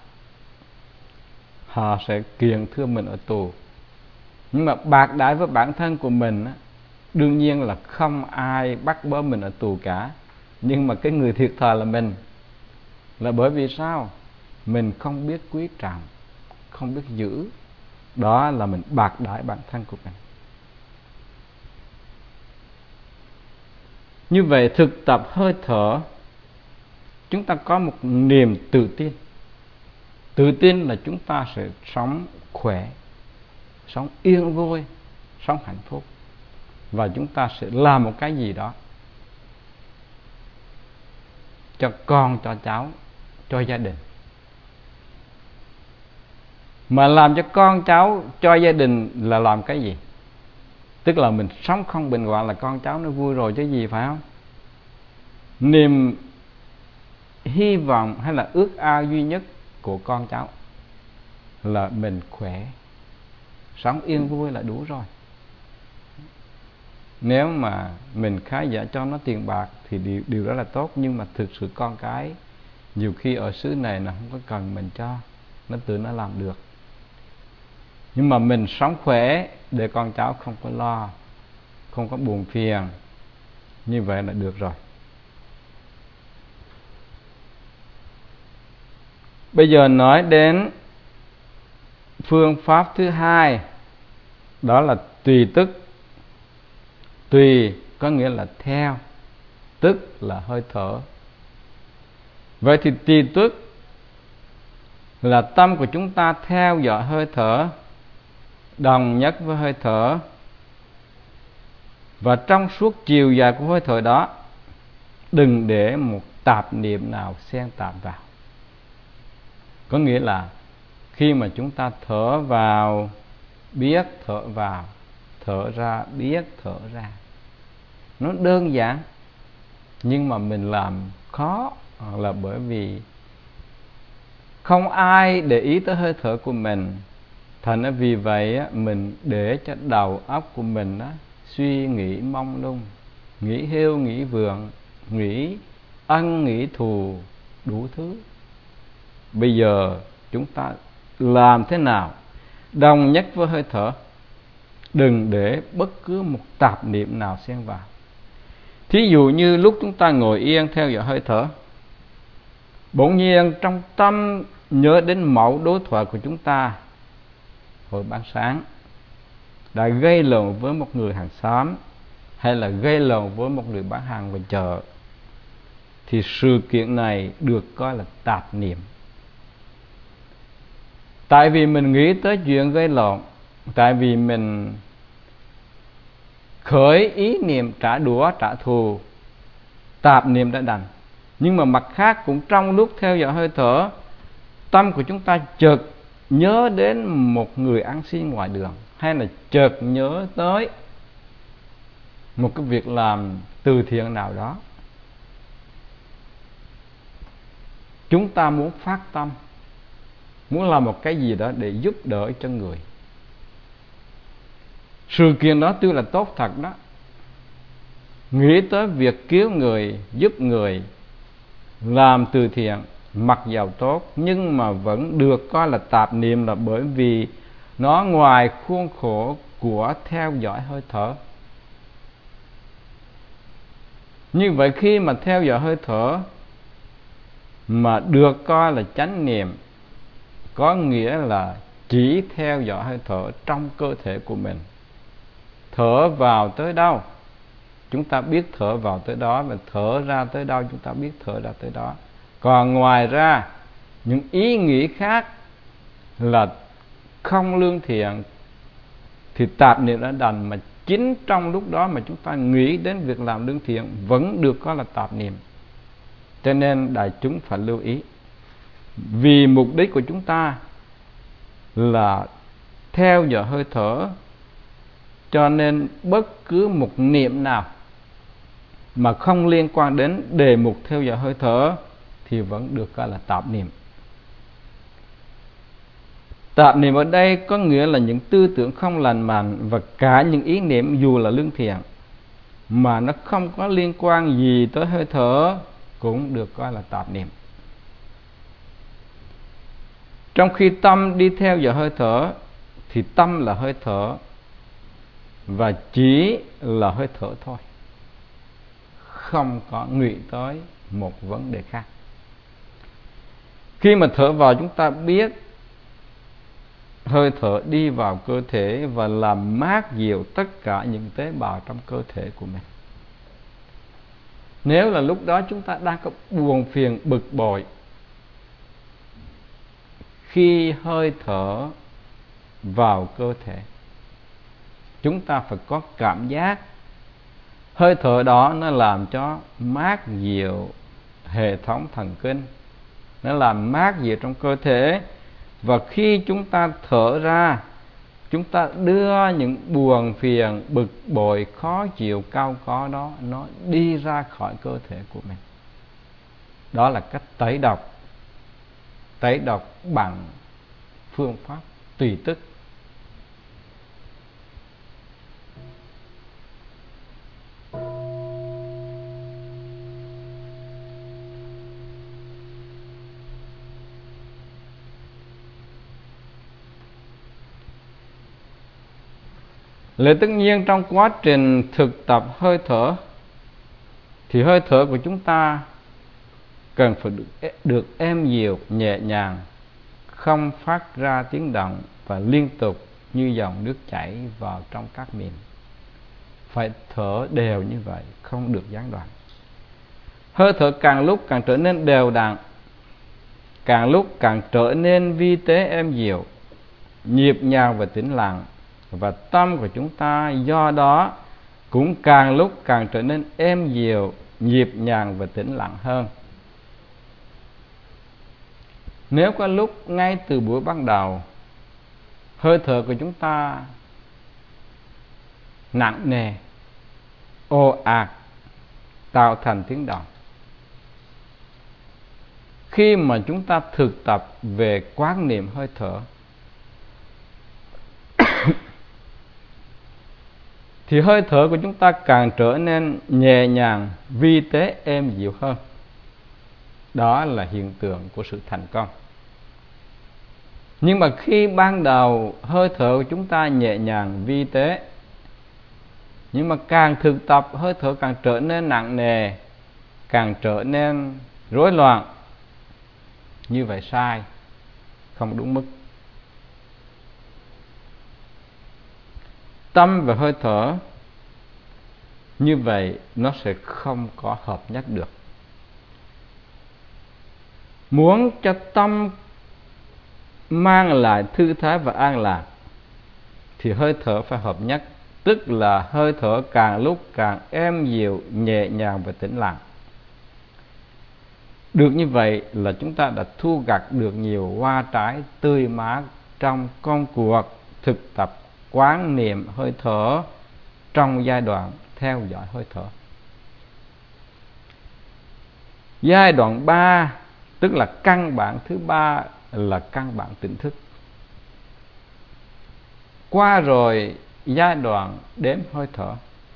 họ sẽ kiện thưa mình ở tù. Nhưng mà bạc đãi với bản thân của mình á, đương nhiên là không ai bắt bớ mình ở tù cả. Nhưng mà cái người thiệt thòi là mình. Là bởi vì sao? Mình không biết quý trọng, không biết giữ. Đó là mình bạc đãi bản thân của mình. Như vậy thực tập hơi thở, chúng ta có một niềm tự tin. Tự tin là chúng ta sẽ sống khỏe, sống yên vui, sống hạnh phúc. Và chúng ta sẽ làm một cái gì đó cho con, cho cháu, cho gia đình. Mà làm cho con cháu, cho gia đình là làm cái gì? Tức là mình sống không bệnh hoạn là con cháu nó vui rồi chứ gì, phải không? Niềm hy vọng hay là ước ao duy nhất của con cháu là mình khỏe, sống yên vui là đủ rồi. Nếu mà mình khá giả cho nó tiền bạc thì điều đó là tốt. Nhưng mà thực sự con cái nhiều khi ở xứ này nó không có cần mình cho, nó tự nó làm được. Nhưng mà mình sống khỏe để con cháu không có lo, không có buồn phiền, như vậy là được rồi. Bây giờ nói đến phương pháp thứ hai, đó là tùy tức. Tùy có nghĩa là theo, tức là hơi thở. Vậy thì tùy tức là tâm của chúng ta theo dõi hơi thở, đồng nhất với hơi thở. Và trong suốt chiều dài của hơi thở đó, đừng để một tạp niệm nào xen tạp vào. Có nghĩa là khi mà chúng ta thở vào, biết thở vào, thở ra, biết thở ra. Nó đơn giản, nhưng mà mình làm khó là bởi vì không ai để ý tới hơi thở của mình. Thành ra vì vậy mình để cho đầu óc của mình suy nghĩ mông lung, nghĩ hiu, nghĩ vượng, nghĩ ân, nghĩ thù, đủ thứ. Bây giờ chúng ta làm thế nào đồng nhất với hơi thở, đừng để bất cứ một tạp niệm nào xen vào. Thí dụ như lúc chúng ta ngồi yên theo dõi hơi thở, bỗng nhiên trong tâm nhớ đến mẫu đối thoại của chúng ta hồi ban sáng, đã gây lộn với một người hàng xóm, hay là gây lộn với một người bán hàng ngoài chợ, thì sự kiện này được coi là tạp niệm. Tại vì mình nghĩ tới chuyện gây lộn, tại vì mình khởi ý niệm trả đũa, trả thù, tạp niệm đã đành. Nhưng mà mặt khác cũng trong lúc theo dõi hơi thở, tâm của chúng ta chợt nhớ đến một người ăn xin ngoài đường, hay là chợt nhớ tới một cái việc làm từ thiện nào đó. Chúng ta muốn phát tâm, muốn làm một cái gì đó để giúp đỡ cho người. Sự kiện đó tuy là tốt thật đó, nghĩ tới việc cứu người, giúp người, làm từ thiện, mặc dầu tốt, nhưng mà vẫn được coi là tạp niệm, là bởi vì nó ngoài khuôn khổ của theo dõi hơi thở. Như vậy khi mà theo dõi hơi thở mà được coi là chánh niệm, có nghĩa là chỉ theo dõi hơi thở trong cơ thể của mình. Thở vào tới đâu, chúng ta biết thở vào tới đó, và thở ra tới đâu, chúng ta biết thở ra tới đó. Còn ngoài ra, những ý nghĩ khác là không lương thiện thì tạp niệm đã đành, mà chính trong lúc đó mà chúng ta nghĩ đến việc làm lương thiện vẫn được coi là tạp niệm. Cho nên đại chúng phải lưu ý, vì mục đích của chúng ta là theo dõi hơi thở, cho nên bất cứ một niệm nào mà không liên quan đến đề mục theo dõi hơi thở thì vẫn được coi là tạp niệm. Tạp niệm ở đây có nghĩa là những tư tưởng không lành mạnh và cả những ý niệm dù là lương thiện mà nó không có liên quan gì tới hơi thở cũng được coi là tạp niệm. Trong khi tâm đi theo giờ hơi thở thì tâm là hơi thở và chỉ là hơi thở thôi, không có nghĩ tới một vấn đề khác. Khi mà thở vào, chúng ta biết hơi thở đi vào cơ thể và làm mát dịu tất cả những tế bào trong cơ thể của mình. Nếu là lúc đó chúng ta đang có buồn phiền bực bội, khi hơi thở vào cơ thể, chúng ta phải có cảm giác hơi thở đó nó làm cho mát dịu hệ thống thần kinh, nó làm mát dịu trong cơ thể. Và khi chúng ta thở ra, chúng ta đưa những buồn phiền bực bội khó chịu cao có đó nó đi ra khỏi cơ thể của mình. Đó là cách tẩy độc bằng phương pháp tùy tức. Lẽ tất nhiên trong quá trình thực tập hơi thở thì hơi thở của chúng ta cần phải được êm dịu, nhẹ nhàng, không phát ra tiếng động và liên tục như dòng nước chảy vào trong các miệng. Phải thở đều như vậy, không được gián đoạn. Hơi thở càng lúc càng trở nên đều đặn, càng lúc càng trở nên vi tế êm dịu, nhịp nhàng và tĩnh lặng. Và tâm của chúng ta do đó cũng càng lúc càng trở nên êm dịu, nhịp nhàng và tĩnh lặng hơn. Nếu có lúc ngay từ buổi ban đầu hơi thở của chúng ta nặng nề, ồ ạt, tạo thành tiếng động, khi mà chúng ta thực tập về quán niệm hơi thở thì hơi thở của chúng ta càng trở nên nhẹ nhàng, vi tế, êm dịu hơn. Đó là hiện tượng của sự thành công. Nhưng mà khi ban đầu hơi thở của chúng ta nhẹ nhàng, vi tế, nhưng mà càng thực tập hơi thở càng trở nên nặng nề, càng trở nên rối loạn. Như vậy sai, không đúng mức. Tâm và hơi thở như vậy nó sẽ không có hợp nhất được. Muốn cho tâm mang lại thư thái và an lạc thì hơi thở phải hợp nhất, tức là hơi thở càng lúc càng êm dịu, nhẹ nhàng và tĩnh lặng. Được như vậy là chúng ta đã thu gặt được nhiều hoa trái tươi mát trong công cuộc thực tập quán niệm hơi thở trong giai đoạn theo dõi hơi thở. Giai đoạn 3, tức là căn bản thứ 3, là căn bản tỉnh thức. Qua rồi giai đoạn đếm hơi thở,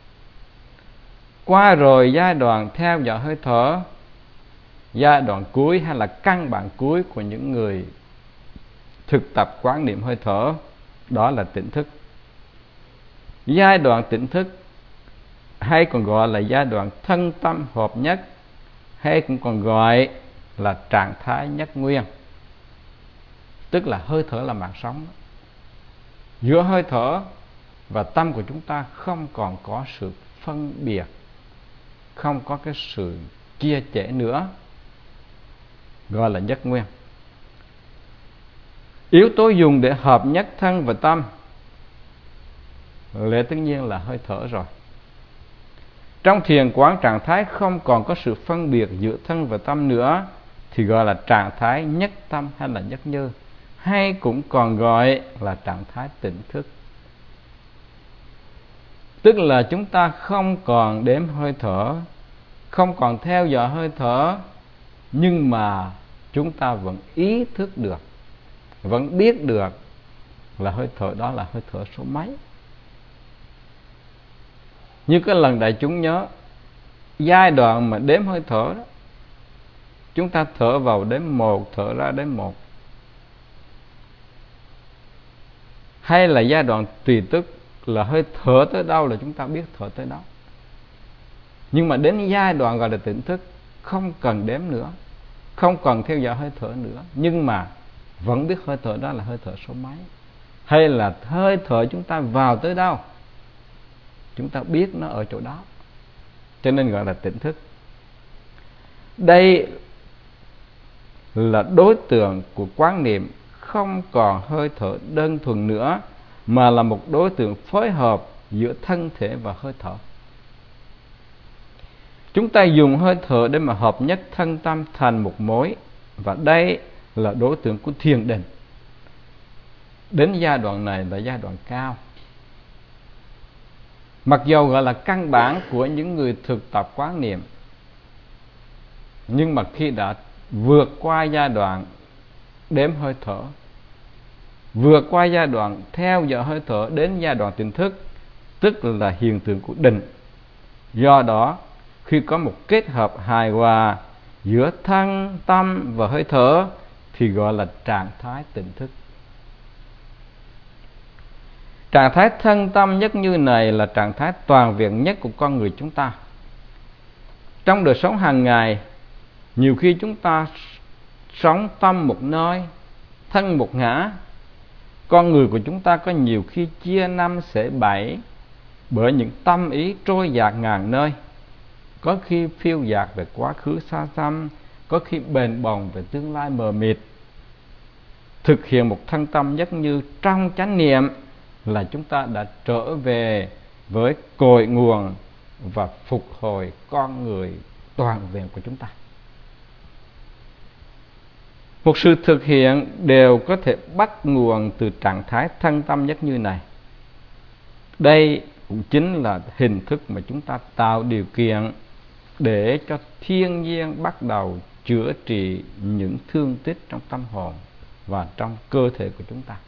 qua rồi giai đoạn theo dõi hơi thở, giai đoạn cuối hay là căn bản cuối của những người thực tập quán niệm hơi thở, đó là tỉnh thức. Giai đoạn tỉnh thức hay còn gọi là giai đoạn thân tâm hợp nhất, hay cũng còn gọi là trạng thái nhất nguyên, tức là hơi thở là mạng sống. Giữa hơi thở và tâm của chúng ta không còn có sự phân biệt, không có cái sự chia rẽ nữa, gọi là nhất nguyên. Yếu tố dùng để hợp nhất thân và tâm lẽ tất nhiên là hơi thở rồi. Trong thiền quán, trạng thái không còn có sự phân biệt giữa thân và tâm nữa thì gọi là trạng thái nhất tâm hay là nhất như, hay cũng còn gọi là trạng thái tỉnh thức. Tức là chúng ta không còn đếm hơi thở, không còn theo dõi hơi thở, nhưng mà chúng ta vẫn ý thức được, vẫn biết được là hơi thở đó là hơi thở số mấy. Như cái lần đại chúng nhớ, giai đoạn mà đếm hơi thở đó, chúng ta thở vào đếm 1, thở ra đếm 1. Hay là giai đoạn tùy tức là hơi thở tới đâu là chúng ta biết thở tới đó. Nhưng mà đến giai đoạn gọi là tỉnh thức, không cần đếm nữa, không cần theo dõi hơi thở nữa, nhưng mà vẫn biết hơi thở đó là hơi thở số mấy, hay là hơi thở chúng ta vào tới đâu, chúng ta biết nó ở chỗ đó, cho nên gọi là tỉnh thức. Đây là đối tượng của quán niệm không còn hơi thở đơn thuần nữa, mà là một đối tượng phối hợp giữa thân thể và hơi thở. Chúng ta dùng hơi thở để mà hợp nhất thân tâm thành một mối, và đây là đối tượng của thiền định. Đến giai đoạn này là giai đoạn cao. Mặc dầu gọi là căn bản của những người thực tập quán niệm, nhưng mà khi đã vượt qua giai đoạn đếm hơi thở, vượt qua giai đoạn theo dõi hơi thở đến giai đoạn tỉnh thức, tức là hiện tượng của định. Do đó, khi có một kết hợp hài hòa giữa thân, tâm và hơi thở thì gọi là trạng thái tỉnh thức. Trạng thái thân tâm nhất như này là trạng thái toàn vẹn nhất của con người chúng ta. Trong đời sống hàng ngày, nhiều khi chúng ta sống tâm một nơi, thân một ngã. Con người của chúng ta có nhiều khi chia năm xẻ bảy bởi những tâm ý trôi dạt ngàn nơi. Có khi phiêu dạt về quá khứ xa xăm, có khi bền bồng về tương lai mờ mịt. Thực hiện một thân tâm nhất như trong chánh niệm là chúng ta đã trở về với cội nguồn và phục hồi con người toàn vẹn của chúng ta. Một sự thực hiện đều có thể bắt nguồn từ trạng thái thân tâm nhất như này. Đây cũng chính là hình thức mà chúng ta tạo điều kiện để cho thiên nhiên bắt đầu chữa trị những thương tích trong tâm hồn và trong cơ thể của chúng ta.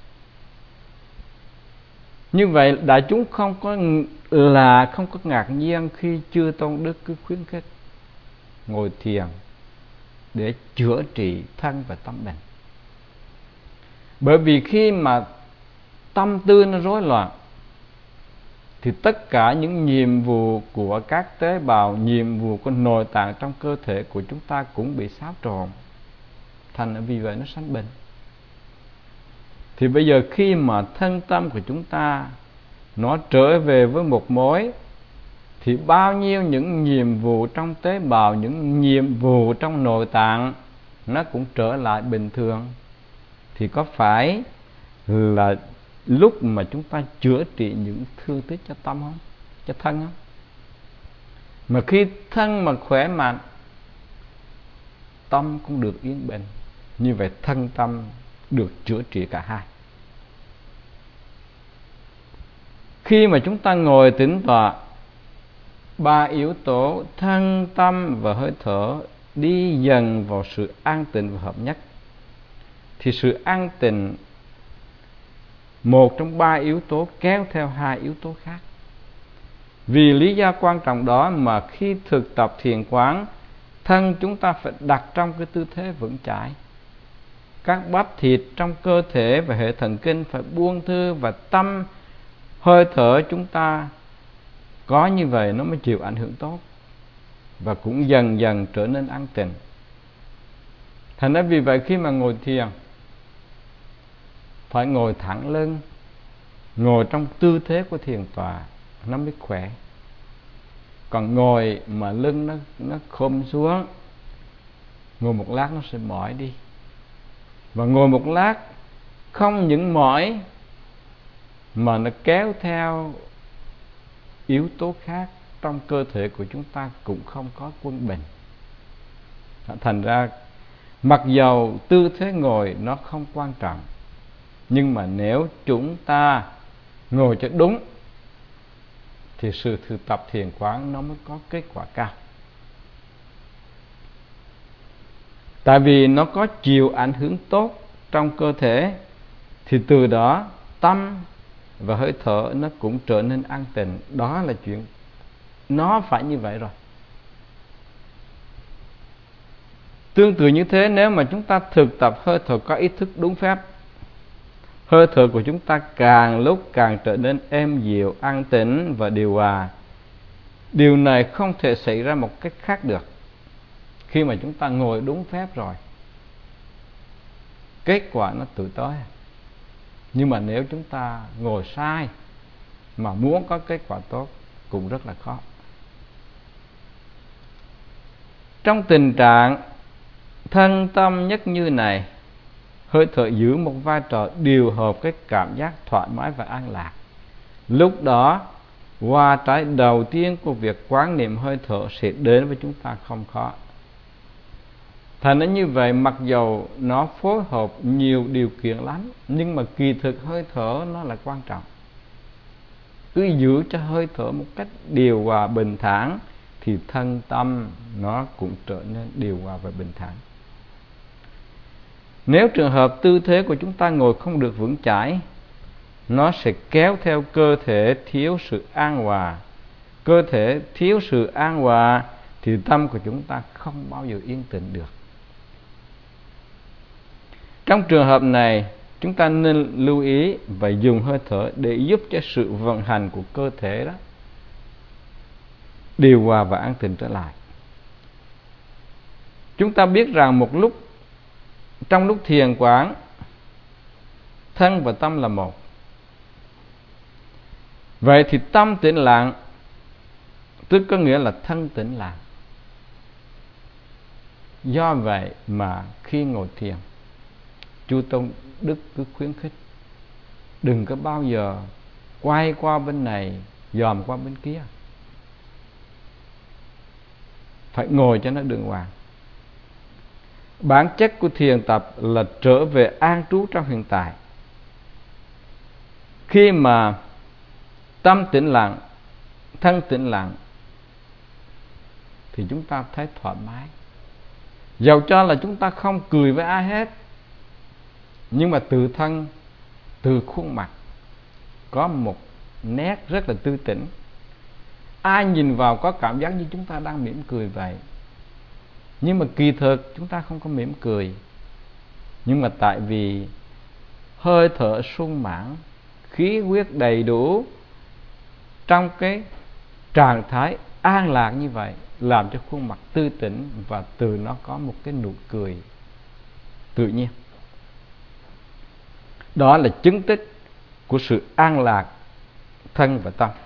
Như vậy đại chúng không có ngạc nhiên khi chư tôn đức cứ khuyến khích ngồi thiền để chữa trị thân và tâm mình. Bởi vì khi mà tâm tư nó rối loạn thì tất cả những nhiệm vụ của các tế bào, nhiệm vụ của nội tạng trong cơ thể của chúng ta cũng bị xáo trộn. Thành vì vậy nó sanh bệnh. Thì bây giờ khi mà thân tâm của chúng ta nó trở về với một mối, thì bao nhiêu những nhiệm vụ trong tế bào, những nhiệm vụ trong nội tạng nó cũng trở lại bình thường. Thì có phải là lúc mà chúng ta chữa trị những thương tích cho tâm không? Cho thân không? Mà khi thân mà khỏe mạnh, tâm cũng được yên bình. Như vậy thân tâm được chữa trị cả hai. Khi mà chúng ta ngồi tĩnh tọa, ba yếu tố thân, tâm và hơi thở đi dần vào sự an tịnh và hợp nhất, thì sự an tịnh, một trong ba yếu tố kéo theo hai yếu tố khác. Vì lý do quan trọng đó mà khi thực tập thiền quán, thân chúng ta phải đặt trong cái tư thế vững chãi. Các bắp thịt trong cơ thể và hệ thần kinh phải buông thư, và tâm, hơi thở chúng ta có như vậy nó mới chịu ảnh hưởng tốt, và cũng dần dần trở nên an tịnh. Thành ra vì vậy khi mà ngồi thiền phải ngồi thẳng lưng, ngồi trong tư thế của thiền tọa nó mới khỏe. Còn ngồi mà lưng nó khom xuống, ngồi một lát nó sẽ mỏi đi. Và ngồi một lát không những mỏi mà nó kéo theo yếu tố khác trong cơ thể của chúng ta cũng không có quân bình. Thành ra mặc dầu tư thế ngồi nó không quan trọng, nhưng mà nếu chúng ta ngồi cho đúng thì sự thực tập thiền quán nó mới có kết quả cao. Tại vì nó có chiều ảnh hưởng tốt trong cơ thể, thì từ đó tâm và hơi thở nó cũng trở nên an tịnh. Đó là chuyện nó phải như vậy rồi. Tương tự như thế, nếu mà chúng ta thực tập hơi thở có ý thức đúng phép, hơi thở của chúng ta càng lúc càng trở nên êm dịu, an tĩnh và điều hòa. Điều này không thể xảy ra một cách khác được. Khi mà chúng ta ngồi đúng phép rồi, kết quả nó tự tới. Nhưng mà nếu chúng ta ngồi sai mà muốn có kết quả tốt cũng rất là khó. Trong tình trạng thân tâm nhất như này, hơi thở giữ một vai trò điều hợp cái cảm giác thoải mái và an lạc. Lúc đó, hoa trái đầu tiên của việc quán niệm hơi thở sẽ đến với chúng ta không khó. Thành ra như vậy, mặc dầu nó phối hợp nhiều điều kiện lắm, nhưng mà kỳ thực hơi thở nó là quan trọng. Cứ giữ cho hơi thở một cách điều hòa bình thản thì thân tâm nó cũng trở nên điều hòa và bình thản. Nếu trường hợp tư thế của chúng ta ngồi không được vững chãi, nó sẽ kéo theo cơ thể thiếu sự an hòa. Cơ thể thiếu sự an hòa thì tâm của chúng ta không bao giờ yên tĩnh được. Trong trường hợp này, chúng ta nên lưu ý và dùng hơi thở để giúp cho sự vận hành của cơ thể đó điều hòa và an tĩnh trở lại. Chúng ta biết rằng trong lúc thiền quán, thân và tâm là một. Vậy thì tâm tĩnh lặng tức có nghĩa là thân tĩnh lặng. Do vậy mà khi ngồi thiền, Chư Tôn Đức cứ khuyến khích đừng có bao giờ quay qua bên này dòm qua bên kia, phải ngồi cho nó đàng hoàng. Bản chất của thiền tập là trở về an trú trong hiện tại. Khi mà tâm tĩnh lặng, thân tĩnh lặng thì chúng ta thấy thoải mái. Dầu cho là chúng ta không cười với ai hết, nhưng mà từ thân, từ khuôn mặt có một nét rất là tươi tỉnh. Ai nhìn vào có cảm giác như chúng ta đang mỉm cười vậy. Nhưng mà kỳ thực chúng ta không có mỉm cười. Nhưng mà tại vì hơi thở sung mãn, khí huyết đầy đủ, trong cái trạng thái an lạc như vậy, làm cho khuôn mặt tươi tỉnh và từ nó có một cái nụ cười tự nhiên. Đó là chứng tích của sự an lạc thân và tâm.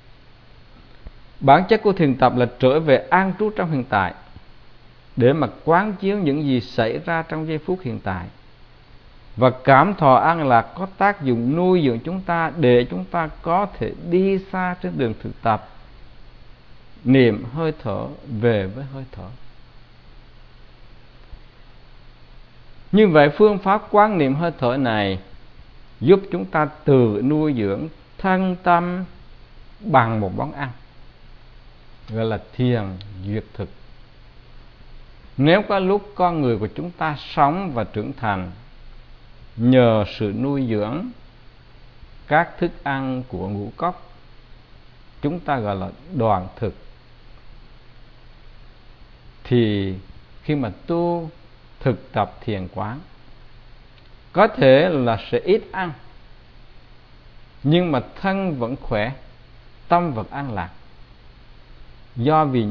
Bản chất của thiền tập là trở về an trú trong hiện tại, để mà quán chiếu những gì xảy ra trong giây phút hiện tại. Và cảm thọ an lạc có tác dụng nuôi dưỡng chúng ta để chúng ta có thể đi xa trên đường thực tập, niệm hơi thở về với hơi thở. Như vậy phương pháp quán niệm hơi thở này giúp chúng ta tự nuôi dưỡng thân tâm bằng một món ăn, gọi là thiền duyệt thực. Nếu có lúc con người của chúng ta sống và trưởng thành nhờ sự nuôi dưỡng các thức ăn của ngũ cốc, chúng ta gọi là đoàn thực, thì khi mà tu thực tập thiền quán, có thể là sẽ ít ăn, nhưng mà thân vẫn khỏe, tâm vẫn an lạc. Do vì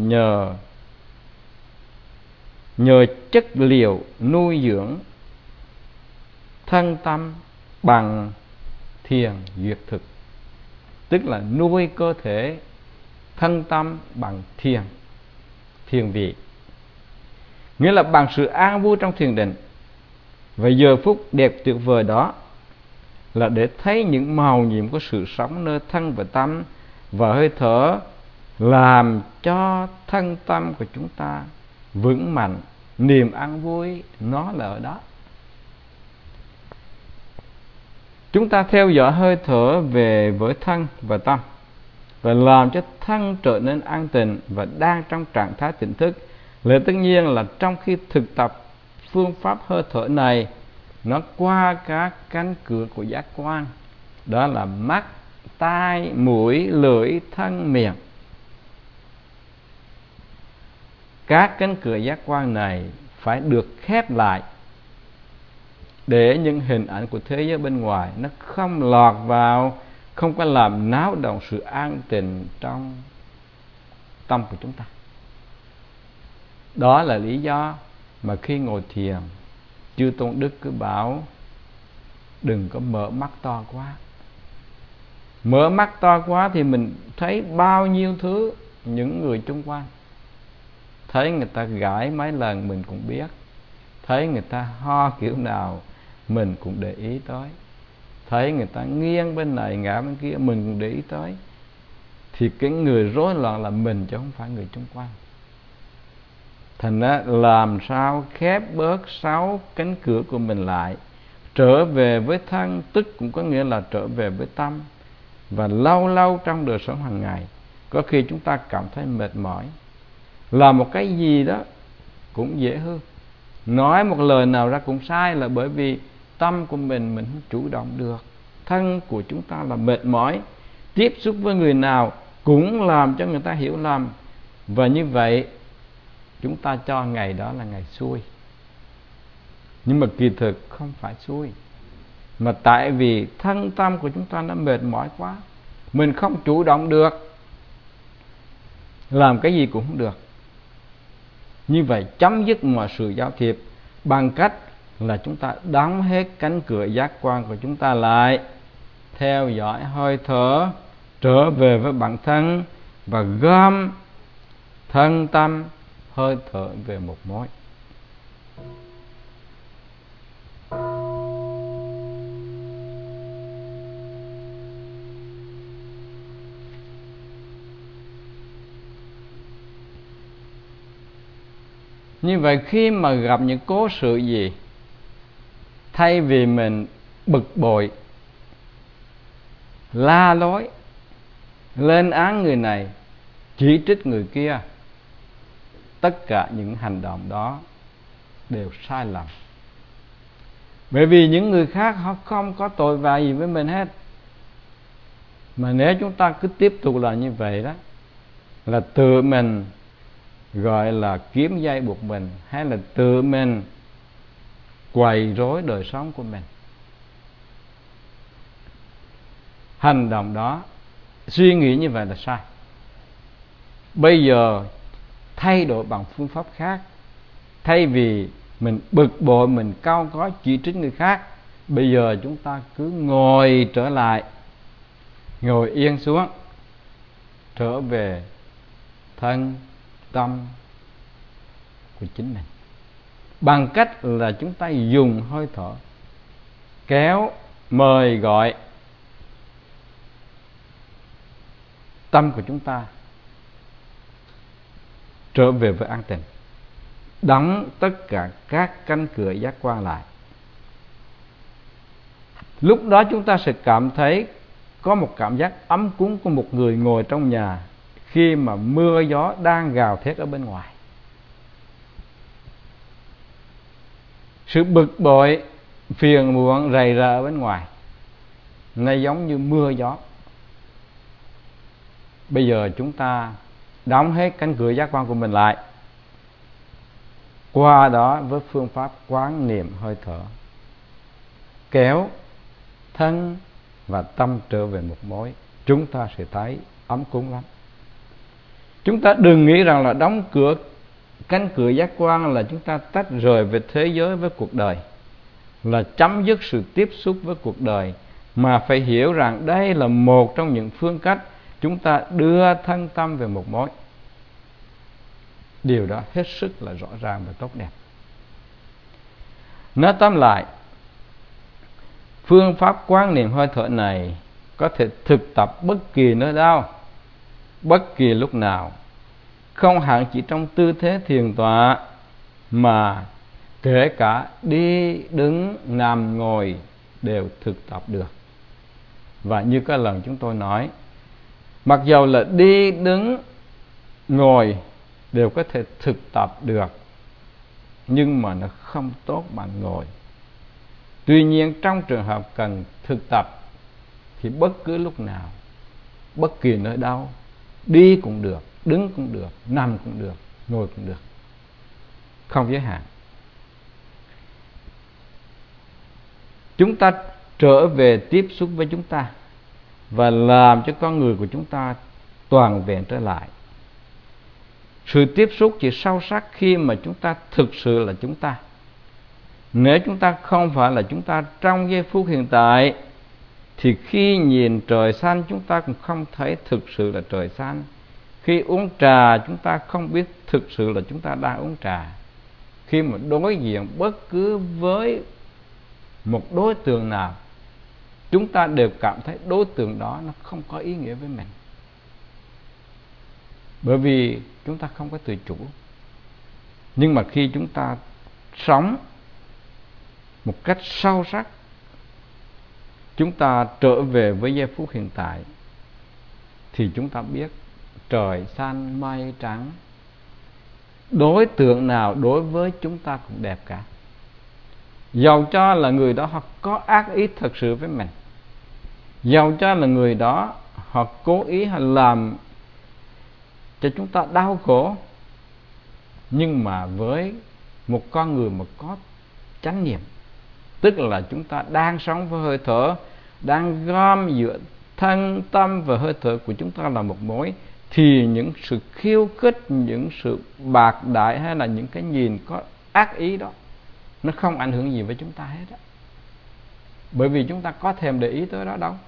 nhờ chất liệu nuôi dưỡng thân tâm bằng thiền duyệt thực, tức là nuôi cơ thể thân tâm bằng thiền vị, nghĩa là bằng sự an vui trong thiền định. Và giờ phút đẹp tuyệt vời đó là để thấy những màu nhiệm của sự sống nơi thân và tâm, và hơi thở làm cho thân tâm của chúng ta vững mạnh. Niềm an vui nó là ở đó. Chúng ta theo dõi hơi thở về với thân và tâm, và làm cho thân trở nên an tịnh và đang trong trạng thái tỉnh thức. Lẽ tất nhiên là trong khi thực tập phương pháp hơi thở này, nó qua các cánh cửa của giác quan, đó là mắt, tai, mũi, lưỡi, thân, miệng. Các cánh cửa giác quan này phải được khép lại để những hình ảnh của thế giới bên ngoài nó không lọt vào, không có làm náo động sự an tịnh trong tâm của chúng ta. Đó là lý do mà khi ngồi thiền, chư Tôn Đức cứ bảo đừng có mở mắt to quá. Mở mắt to quá thì mình thấy bao nhiêu thứ, những người xung quanh. Thấy người ta gãi mấy lần mình cũng biết, thấy người ta ho kiểu nào mình cũng để ý tới, thấy người ta nghiêng bên này ngã bên kia mình cũng để ý tới. Thì cái người rối loạn là mình chứ không phải người xung quanh. Thành ra làm sao khép bớt 6 cánh cửa của mình lại, trở về với thân, tức cũng có nghĩa là trở về với tâm. Và lâu lâu trong đời sống hàng ngày, có khi chúng ta cảm thấy mệt mỏi, làm một cái gì đó cũng dễ hư, nói một lời nào ra cũng sai, là bởi vì tâm của mình không chủ động được. Thân của chúng ta là mệt mỏi, tiếp xúc với người nào cũng làm cho người ta hiểu lầm, và như vậy chúng ta cho ngày đó là ngày xui. Nhưng mà kỳ thực không phải xui, mà tại vì thân tâm của chúng ta nó mệt mỏi quá, mình không chủ động được, làm cái gì cũng không được. Như vậy chấm dứt mọi sự giao thiệp bằng cách là chúng ta đóng hết cánh cửa giác quan của chúng ta lại, theo dõi hơi thở, trở về với bản thân và gom thân tâm hơi thở về một mối. Như vậy khi mà gặp những cố sự gì, thay vì mình bực bội, la lối, lên án người này, chỉ trích người kia, tất cả những hành động đó đều sai lầm. Bởi vì những người khác họ không có tội vạ gì với mình hết. Mà nếu chúng ta cứ tiếp tục làm như vậy đó, là tự mình gọi là kiếm dây buộc mình, hay là tự mình quấy rối đời sống của mình. Hành động đó, suy nghĩ như vậy là sai. Bây giờ thay đổi bằng phương pháp khác. Thay vì mình bực bội, mình cau có chỉ trích người khác, bây giờ chúng ta cứ ngồi trở lại, ngồi yên xuống, trở về thân tâm của chính mình, bằng cách là chúng ta dùng hơi thở kéo, mời gọi tâm của chúng ta trở về với an tịnh, đóng tất cả các cánh cửa giác quan lại. Lúc đó chúng ta sẽ cảm thấy có một cảm giác ấm cúng của một người ngồi trong nhà khi mà mưa gió đang gào thét ở bên ngoài. Sự bực bội, phiền muộn rầy rà ở bên ngoài, nó giống như mưa gió. Bây giờ chúng ta đóng hết cánh cửa giác quan của mình lại, qua đó với phương pháp quán niệm hơi thở, kéo thân và tâm trở về một mối, chúng ta sẽ thấy ấm cúng lắm. Chúng ta đừng nghĩ rằng là đóng cửa cánh cửa giác quan là chúng ta tách rời về thế giới với cuộc đời, là chấm dứt sự tiếp xúc với cuộc đời, mà phải hiểu rằng đây là một trong những phương cách chúng ta đưa thân tâm về một mối. Điều đó hết sức là rõ ràng và tốt đẹp. Nói tóm lại, phương pháp quán niệm hơi thở này có thể thực tập bất kỳ nơi đâu, bất kỳ lúc nào, không hẳn chỉ trong tư thế thiền tọa, mà kể cả đi, đứng, nằm, ngồi đều thực tập được. Và như cái lần chúng tôi nói, mặc dầu là đi, đứng, ngồi đều có thể thực tập được, nhưng mà nó không tốt bằng ngồi. Tuy nhiên trong trường hợp cần thực tập thì bất cứ lúc nào, bất kỳ nơi đâu, đi cũng được, đứng cũng được, nằm cũng được, ngồi cũng được, không giới hạn. chúng ta trở về tiếp xúc với chúng ta và làm cho con người của chúng ta toàn vẹn trở lại. Sự tiếp xúc chỉ sâu sắc khi mà chúng ta thực sự là chúng ta. Nếu chúng ta không phải là chúng ta trong giây phút hiện tại, thì khi nhìn trời xanh chúng ta cũng không thấy thực sự là trời xanh. Khi uống trà chúng ta không biết thực sự là chúng ta đang uống trà. Khi mà đối diện bất cứ với một đối tượng nào, chúng ta đều cảm thấy đối tượng đó nó không có ý nghĩa với mình. Bởi vì chúng ta không có tự chủ. Nhưng mà khi chúng ta sống một cách sâu sắc, chúng ta trở về với giây phút hiện tại, thì chúng ta biết trời xanh mây trắng, đối tượng nào đối với chúng ta cũng đẹp cả. Dầu cho là người đó họ có ác ý thật sự với mình, dầu cho là người đó họ cố ý họ làm cho chúng ta đau khổ, nhưng mà với một con người mà có chánh niệm, tức là chúng ta đang sống với hơi thở, đang gom giữa thân tâm và hơi thở của chúng ta là một mối, thì những sự khiêu khích, những sự bạc đại hay là những cái nhìn có ác ý đó, nó không ảnh hưởng gì với chúng ta hết á. Bởi vì chúng ta có thèm để ý tới đó đâu.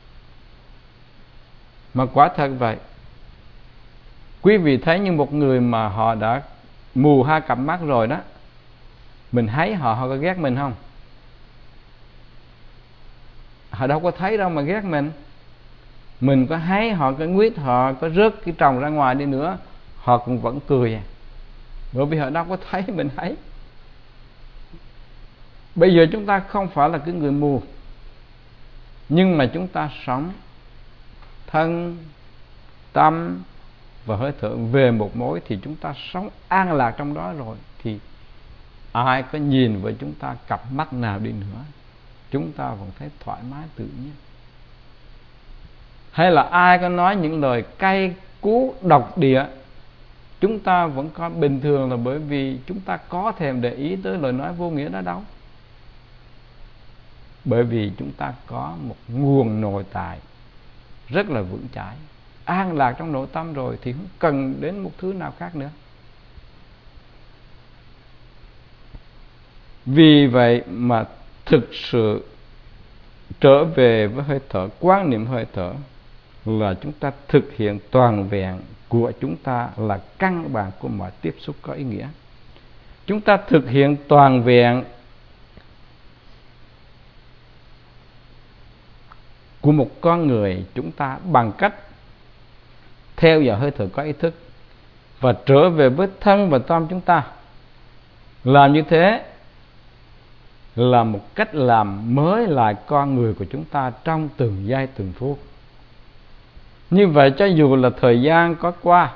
Mà quả thật vậy. Quý vị thấy như một người mà họ đã mù hai cặp mắt rồi đó, mình thấy họ, họ có ghét mình không? Họ đâu có thấy đâu mà ghét mình. Mình có thấy họ có nguyết, họ có rớt cái tròng ra ngoài đi nữa, họ cũng vẫn cười. Bởi vì họ đâu có thấy mình thấy. Bây giờ chúng ta không phải là cái người mù, nhưng mà chúng ta sống thân, tâm và hơi thở về một mối, thì chúng ta sống an lạc trong đó rồi, thì ai có nhìn với chúng ta cặp mắt nào đi nữa, chúng ta vẫn thấy thoải mái tự nhiên. Hay là ai có nói những lời cay cú độc địa, chúng ta vẫn có bình thường, là bởi vì chúng ta có thèm để ý tới lời nói vô nghĩa đó đâu. Bởi vì chúng ta có một nguồn nội tại rất là vững chãi, an lạc trong nội tâm rồi, thì không cần đến một thứ nào khác nữa. Vì vậy mà thực sự trở về với hơi thở, quan niệm hơi thở là chúng ta thực hiện toàn vẹn của chúng ta, là căn bản của mọi tiếp xúc có ý nghĩa. Chúng ta thực hiện toàn vẹn của một con người chúng ta bằng cách theo dõi hơi thở có ý thức và trở về với thân và tâm chúng ta. Làm như thế là một cách làm mới lại con người của chúng ta trong từng giây từng phút. Như vậy cho dù là thời gian có qua,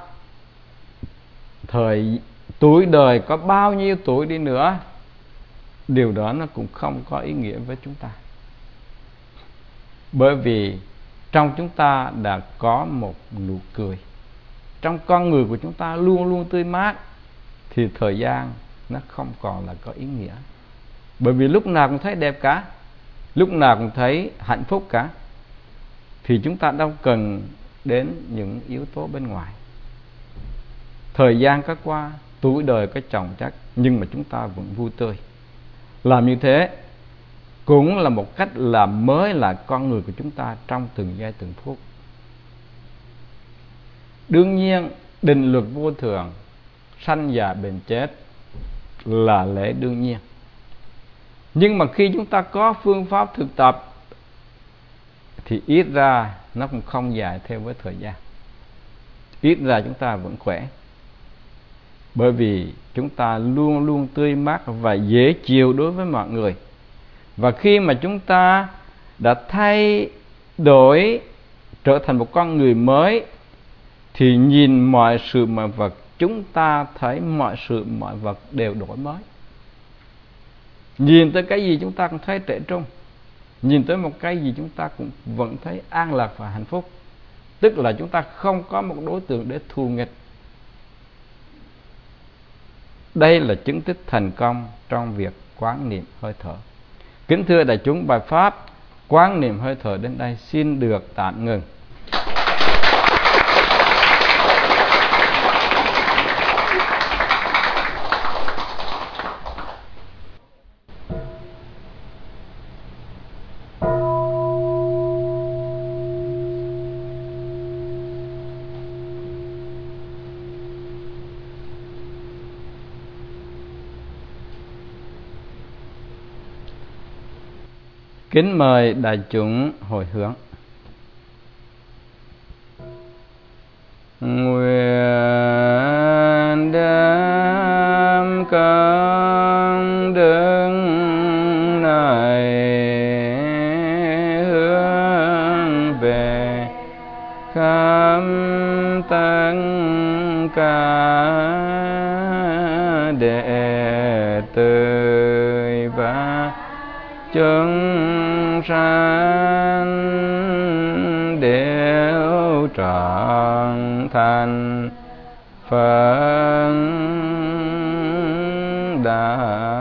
tuổi đời có bao nhiêu tuổi đi nữa, điều đó nó cũng không có ý nghĩa với chúng ta. Bởi vì trong chúng ta đã có một nụ cười, trong con người của chúng ta luôn luôn tươi mát, thì thời gian nó không còn là có ý nghĩa. Bởi vì lúc nào cũng thấy đẹp cả, lúc nào cũng thấy hạnh phúc cả, thì chúng ta đâu cần đến những yếu tố bên ngoài. Thời gian có qua, tuổi đời có chồng chất, nhưng mà chúng ta vẫn vui tươi. Làm như thế cũng là một cách làm mới lại con người của chúng ta trong từng giây từng phút. Đương nhiên định luật vô thường, sanh già bệnh chết là lẽ đương nhiên. Nhưng mà khi chúng ta có phương pháp thực tập thì ít ra nó cũng không dài theo với thời gian. Ít ra chúng ta vẫn khỏe. Bởi vì chúng ta luôn luôn tươi mát và dễ chịu đối với mọi người. Và khi mà chúng ta đã thay đổi, trở thành một con người mới, thì nhìn mọi sự mọi vật, chúng ta thấy mọi sự mọi vật đều đổi mới. Nhìn tới cái gì chúng ta cũng thấy trẻ trung, nhìn tới một cái gì chúng ta cũng vẫn thấy an lạc và hạnh phúc. Tức là chúng ta không có một đối tượng để thù nghịch. Đây là chứng tích thành công trong việc quán niệm hơi thở. Kính thưa đại chúng, bài pháp quán niệm hơi thở đến đây xin được tạm ngừng. Kính mời đại chúng hồi hướng. Nguyện đem công đức này hướng về khắp tất cả đệ tử và chúng sanh đều trọn thành Phật đạo.